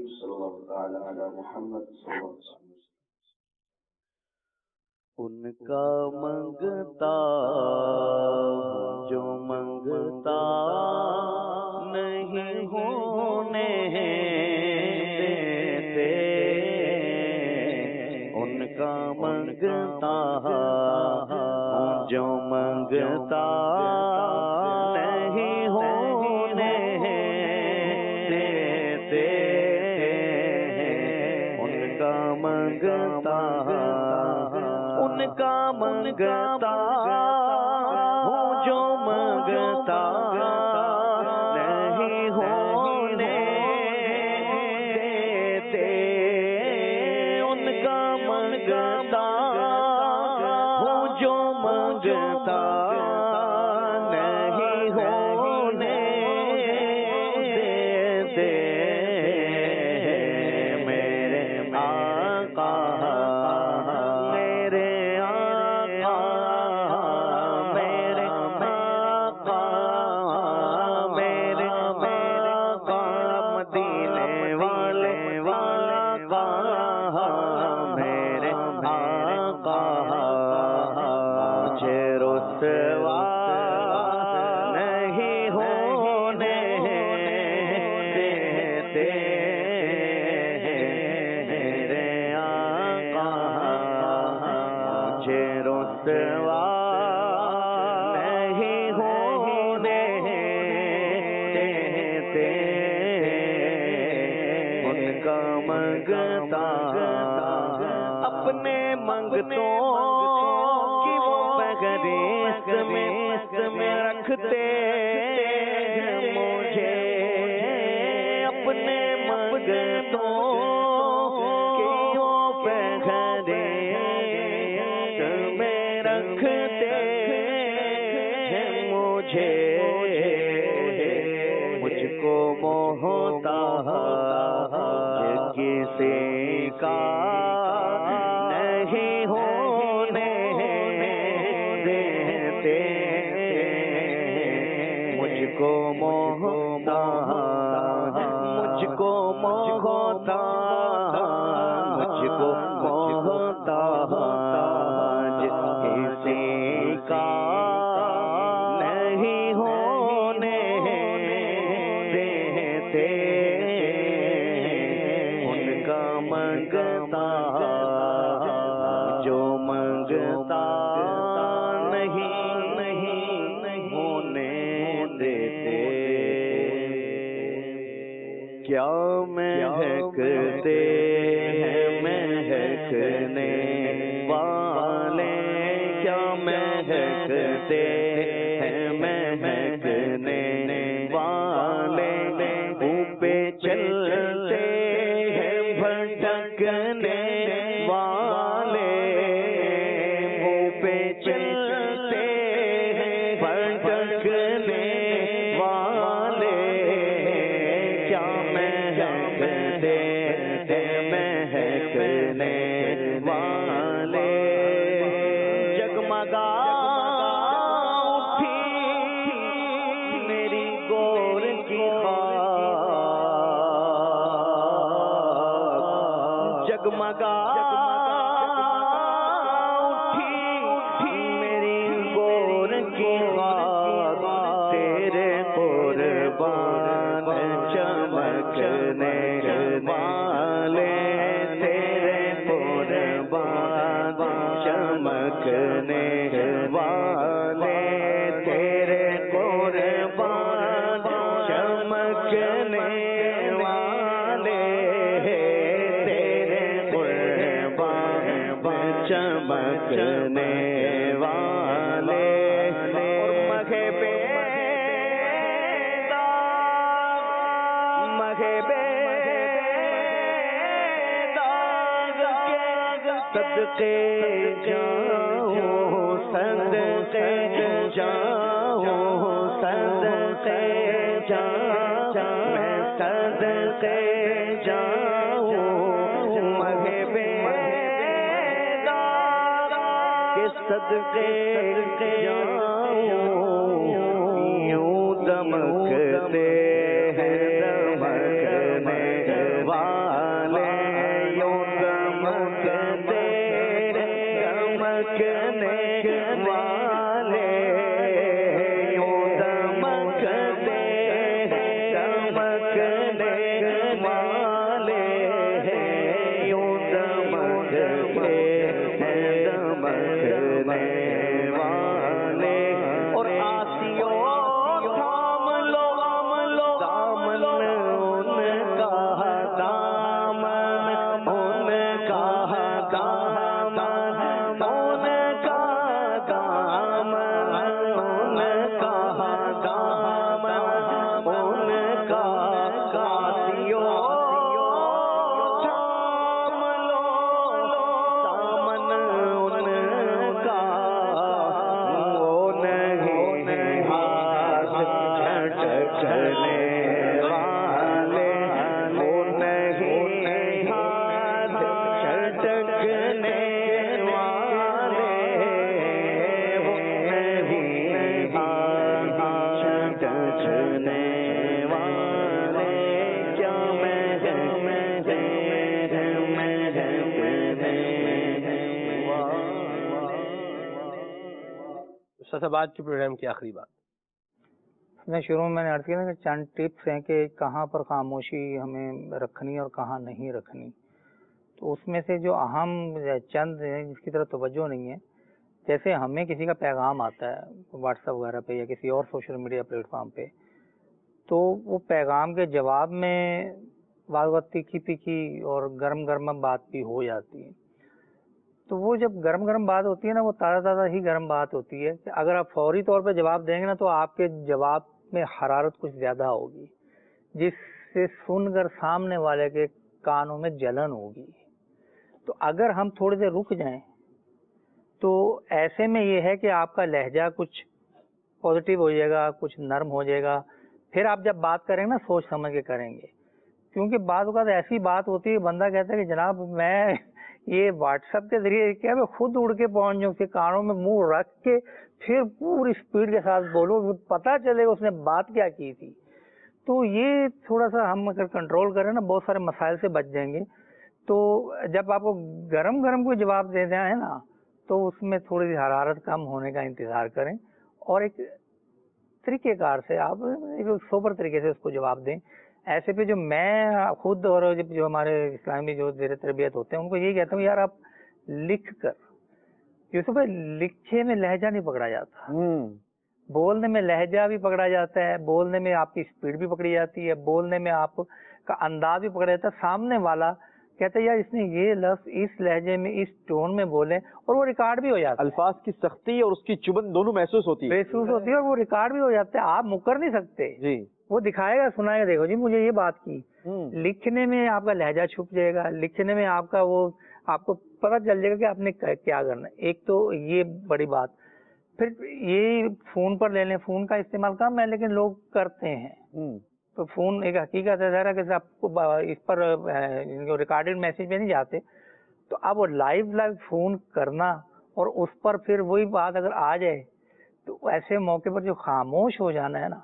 ان کا منگتا جو منگتا نہیں ہونے دیتے، ان کا منگتا جو منگتا نہیں ہونے دیتے، ان کا منگتا ان کا منگتا ہوں جو منگتا نہیں ہونے دیتے، ان کا منگتا ہوں جو منگتا نہیں ہونے دیتے، میرے آقا میرے آقا ان کا منگتا اپنے منگتوں کی وہ فہرست میں رکھتے مجھے اپنے منگتوں کی وہ فہرست میں رکھتے مجھے مجھ کو محتاج کسی کا نہیں ہونے دیتے مجھ کو محتاج مجھ کو محتاج مجھ کو محتاج کسی کا نہیں ہونے دیتے ان کا منگتا جو منگتا نہیں ہونے دیتے کیا مہکتے ہیں مہکنے والے کیا مہکتے ہیں مہکنے والے اوپے چلتے ہیں بھٹکنے والے اوپے چلتے ہیں بھٹکنے والے کیا مہکتے ہیں مہکنے والے جگمگا اٹھی میری گور کی خاک جگمگا اٹھی میری گور کی خاک تیرے قربان چمکنے والے تیرے قربان چمکنے والے تیرے قربان چمکنے والے تیرے قربان چمکنے والے اور مغے صدقے جاؤں صدقے جاؤں صدقے جاؤں میں صدقے جاؤں مغبے کے صدقے جاؤں یوں دمکتے ہیں دمکنے والے یوں دمکتے دمکنے والے یوں دمکتے دمکنے والے یوں دمکتے دمکنے والے اور آسیو تھام لو دامن ان کا دامن ان کا دامن ان کا دامن ان کا دامن ان کا آسیو تھام لو دامن ان کا وہ نہیں ہاتھ جھٹکنے والے وہ نہیں ہاتھ جھٹکنے والے وہ نہیں ہاتھ جھٹکنے والے کیا صاحب آج کے پروگرام کی آخری بات میں شروع میں نے عرض کیا کہ چند ٹپس ہیں کہ کہاں پر خاموشی ہمیں رکھنی اور کہاں نہیں رکھنی. تو اس میں سے جو اہم چند ہیں جس کی طرف توجہ نہیں ہے، جیسے ہمیں کسی کا پیغام آتا ہے واٹس ایپ وغیرہ پہ یا کسی اور سوشل میڈیا پلیٹ فارم پہ، تو وہ پیغام کے جواب میں بعض وقت تیکھی تیکھی اور گرم گرم بات بھی ہو جاتی ہے. تو وہ جب گرم گرم بات ہوتی ہے نا، وہ تازہ تازہ ہی گرم بات ہوتی ہے کہ اگر آپ فوری طور پہ جواب دیں گے نا تو آپ کے جواب میں حرارت کچھ زیادہ ہوگی، جس سے سن کر سامنے والے کے کانوں میں جلن ہوگی. تو اگر ہم تھوڑے دیر رک جائیں تو ایسے میں یہ ہے کہ آپ کا لہجہ کچھ پازیٹیو ہو جائے گا، کچھ نرم ہو جائے گا. پھر آپ جب بات کریں گے نا سوچ سمجھ کے کریں گے، کیونکہ بعض اوقات ایسی بات ہوتی ہے بندہ کہتا ہے کہ جناب میں یہ واٹس ایپ کے ذریعے کیا میں خود اڑ کے پہنچ جاؤں، کہ کانوں میں منہ رکھ کے پھر پوری اسپیڈ کے ساتھ بولو، پتہ چلے گا اس نے بات کیا کی تھی. تو یہ تھوڑا سا ہم اگر کنٹرول کریں نا بہت سارے مسائل سے بچ جائیں گے. تو جب آپ کو گرم گرم کوئی جواب دے دیں نا تو اس میں تھوڑی سی حرارت کم ہونے کا انتظار کریں اور ایک طریقہ کار سے آپ ایک سوبر طریقے سے اس کو جواب دیں. ایسے پہ جو میں خود اور جو ہمارے اسلامی جو زیر تربیت ہوتے ہیں ان کو یہی کہتا ہوں، یار آپ لکھ کر، یوسف بھائی لکھے میں لہجہ نہیں پکڑا جاتا، بولنے میں لہجہ بھی پکڑا جاتا ہے، بولنے میں آپ کی اسپیڈ بھی پکڑی جاتی ہے، بولنے میں آپ کا انداز بھی پکڑا جاتا ہے. سامنے والا کہتا ہے یار اس نے یہ لفظ اس لہجے میں اس ٹون میں بولے، اور وہ ریکارڈ بھی ہو جاتا ہے. الفاظ کی سختی اور اس کی چبن دونوں محسوس ہوتی ہے اور وہ ریکارڈ بھی ہو جاتا ہے. آپ مکر نہیں سکتے جی، وہ دکھائے گا سنائے گا، دیکھو جی مجھے یہ بات کی. لکھنے میں آپ کا لہجہ چھپ جائے گا، لکھنے میں آپ کا وہ آپ کو پتہ چل جائے گا کہ آپ نے کیا کرنا ہے. ایک تو یہ بڑی بات. پھر یہ فون پر لے لیں، فون کا استعمال کم ہے لیکن لوگ کرتے ہیں. تو فون ایک حقیقت ہے ذرا کہ آپ کو اس پر ریکارڈڈ میسج میں نہیں جاتے، تو اب وہ لائیو فون کرنا اور اس پر پھر وہی بات اگر آ جائے تو ایسے موقع پر جو خاموش ہو جانا ہے نا،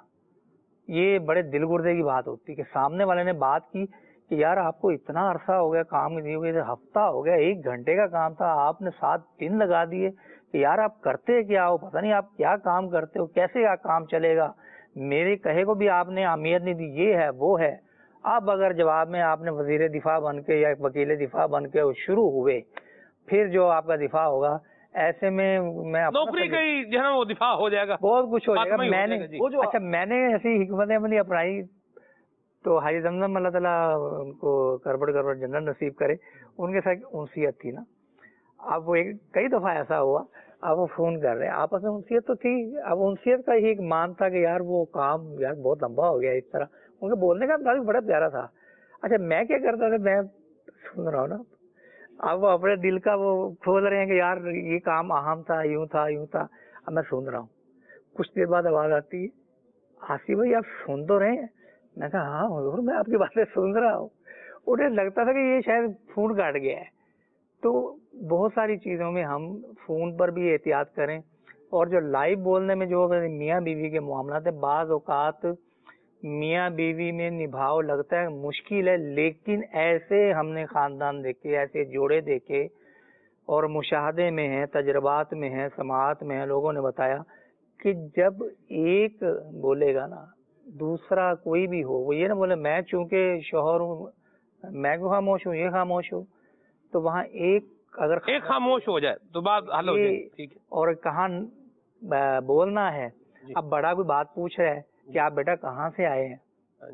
یہ بڑے دل گردے کی بات ہوتی ہے کہ سامنے والے نے بات کی کہ یار آپ کو اتنا عرصہ ہو گیا کام دیے ہوئے، ہفتہ ہو گیا، 1 گھنٹے کا کام تھا، آپ نے 7 دن لگا دیے کہ یار آپ کرتے کیا ہو، پتہ نہیں آپ کیا کام کرتے ہو، کیسے کام چلے گا، میرے کہے کو بھی آپ نے اہمیت نہیں دی، یہ ہے وہ ہے. اب اگر جواب میں آپ نے وزیر دفاع بن کے یا وکیل دفاع بن کے شروع ہوئے، پھر جو آپ کا دفاع ہوگا، ایسے میں نوکری کا جو ہے نا وہ دفاع ہو جائے گا، بہت کچھ ہو جائے گا. میں نے ایسی حکمت عملی اپنائی تو حاجی زمزم اللہ تعالیٰ ان کو کربڑ جنت نصیب کرے، ان کے ساتھ انسیت تھی نا. اب وہ کئی دفعہ ایسا ہوا، اب وہ فون کر رہے ہیں، آپس میں انسیت تو تھی، اب انسیت کا ہی ایک مان تھا کہ یار وہ کام یار بہت لمبا ہو گیا. اس طرح ان کے بولنے کا انداز بڑا پیارا تھا. اچھا میں کیا کرتا تھا، میں سن رہا ہوں نا، اب وہ اپنے دل کا وہ کھول رہے ہیں کہ یار یہ کام اہم تھا، یوں تھا یوں تھا. اب میں سن رہا ہوں، کچھ دیر بعد آواز آتی ہے، آصف بھائی آپ سن تو رہے ہیں؟ میں کہا ہاں حضور میں آپ کی باتیں سن رہا ہوں. انہیں لگتا تھا کہ یہ شاید فون کاٹ گیا ہے. تو بہت ساری چیزوں میں ہم فون پر بھی احتیاط کریں، اور جو لائیو بولنے میں جو میاں بیوی کے معاملات ہیں، بعض اوقات میاں بیوی میں نبھاؤ لگتا ہے مشکل ہے، لیکن ایسے ہم نے خاندان دیکھے، ایسے جوڑے دیکھے اور مشاہدے میں ہیں، تجربات میں ہیں، سماعت میں ہیں، لوگوں نے بتایا کہ جب ایک بولے گا نا، دوسرا کوئی بھی ہو، وہ یہ نہ بولے میں چونکہ شوہر ہوں میں کیوں خاموش ہوں، یہ خاموش ہو، تو وہاں ایک اگر ایک خاموش ہو جائے تو بات حل ہو جائے. ٹھیک ہے. اور کہاں بولنا ہے، اب بڑا کوئی بات پوچھ رہا ہے کہ آپ بیٹا کہاں سے آئے ہیں،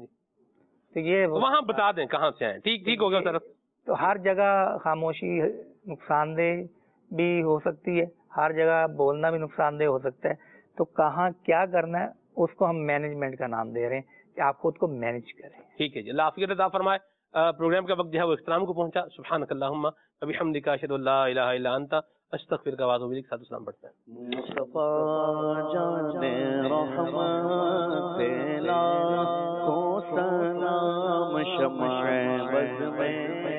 تو یہ وہاں بتا دیں کہاں سے آئے. ٹھیک ہو گیا سر. تو ہر جگہ خاموشی نقصان دہ بھی ہو سکتی ہے، ہر جگہ بولنا بھی نقصان دہ ہو سکتا ہے. تو کہاں کیا کرنا ہے اس کو ہم مینجمنٹ کا نام دے رہے ہیں کہ آپ خود کو مینج کریں. ٹھیک ہے جی، اللہ عافیت عطا فرمائے. پروگرام کا وقت جو ہے وہ اختتام کو پہنچا. سبحانک اللہم وبحمدک اشہد ان لا الہ الا انت استغفرک واتوب الیک. ساتھ اسلام پڑھتے ہیں. مصطفیٰ جان رحمت پھیلا کو سلام شمع بز میں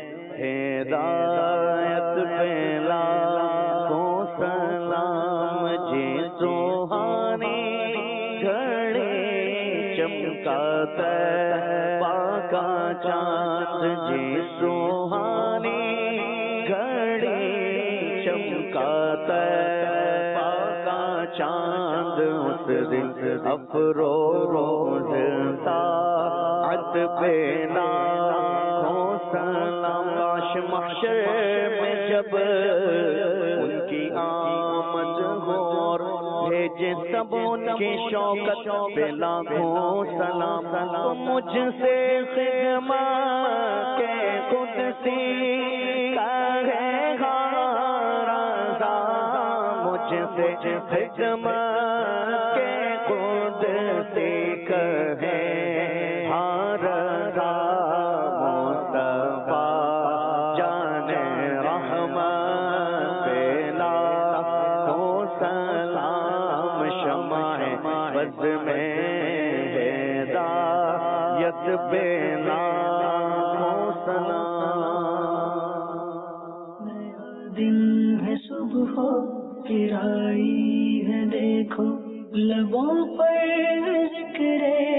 ہدایت پھیلا کو سلام جی سوہانی گھڑی چمکاتا پاکا چاند جی سوہانی گھڑی چمکاتا پاکا چاند اس دن افروز ساعت پینا ہو سلام. کاش محشر میں جب ان کی آمد ہو اور بھیجے کی شوکت پہ لاکھوں سلام تو مجھ سے خدمت کے قدسی کا ہے رضا مجھ سے خدمت کے قدسی کا ہے رضا مصطفیٰ جان رحمت پہ لاکھوں سلام شمع بز میں ہدایت پہ لاکھوں سلام دن ہے صبح پھر آئی ہے دیکھو لبوں پر ذکر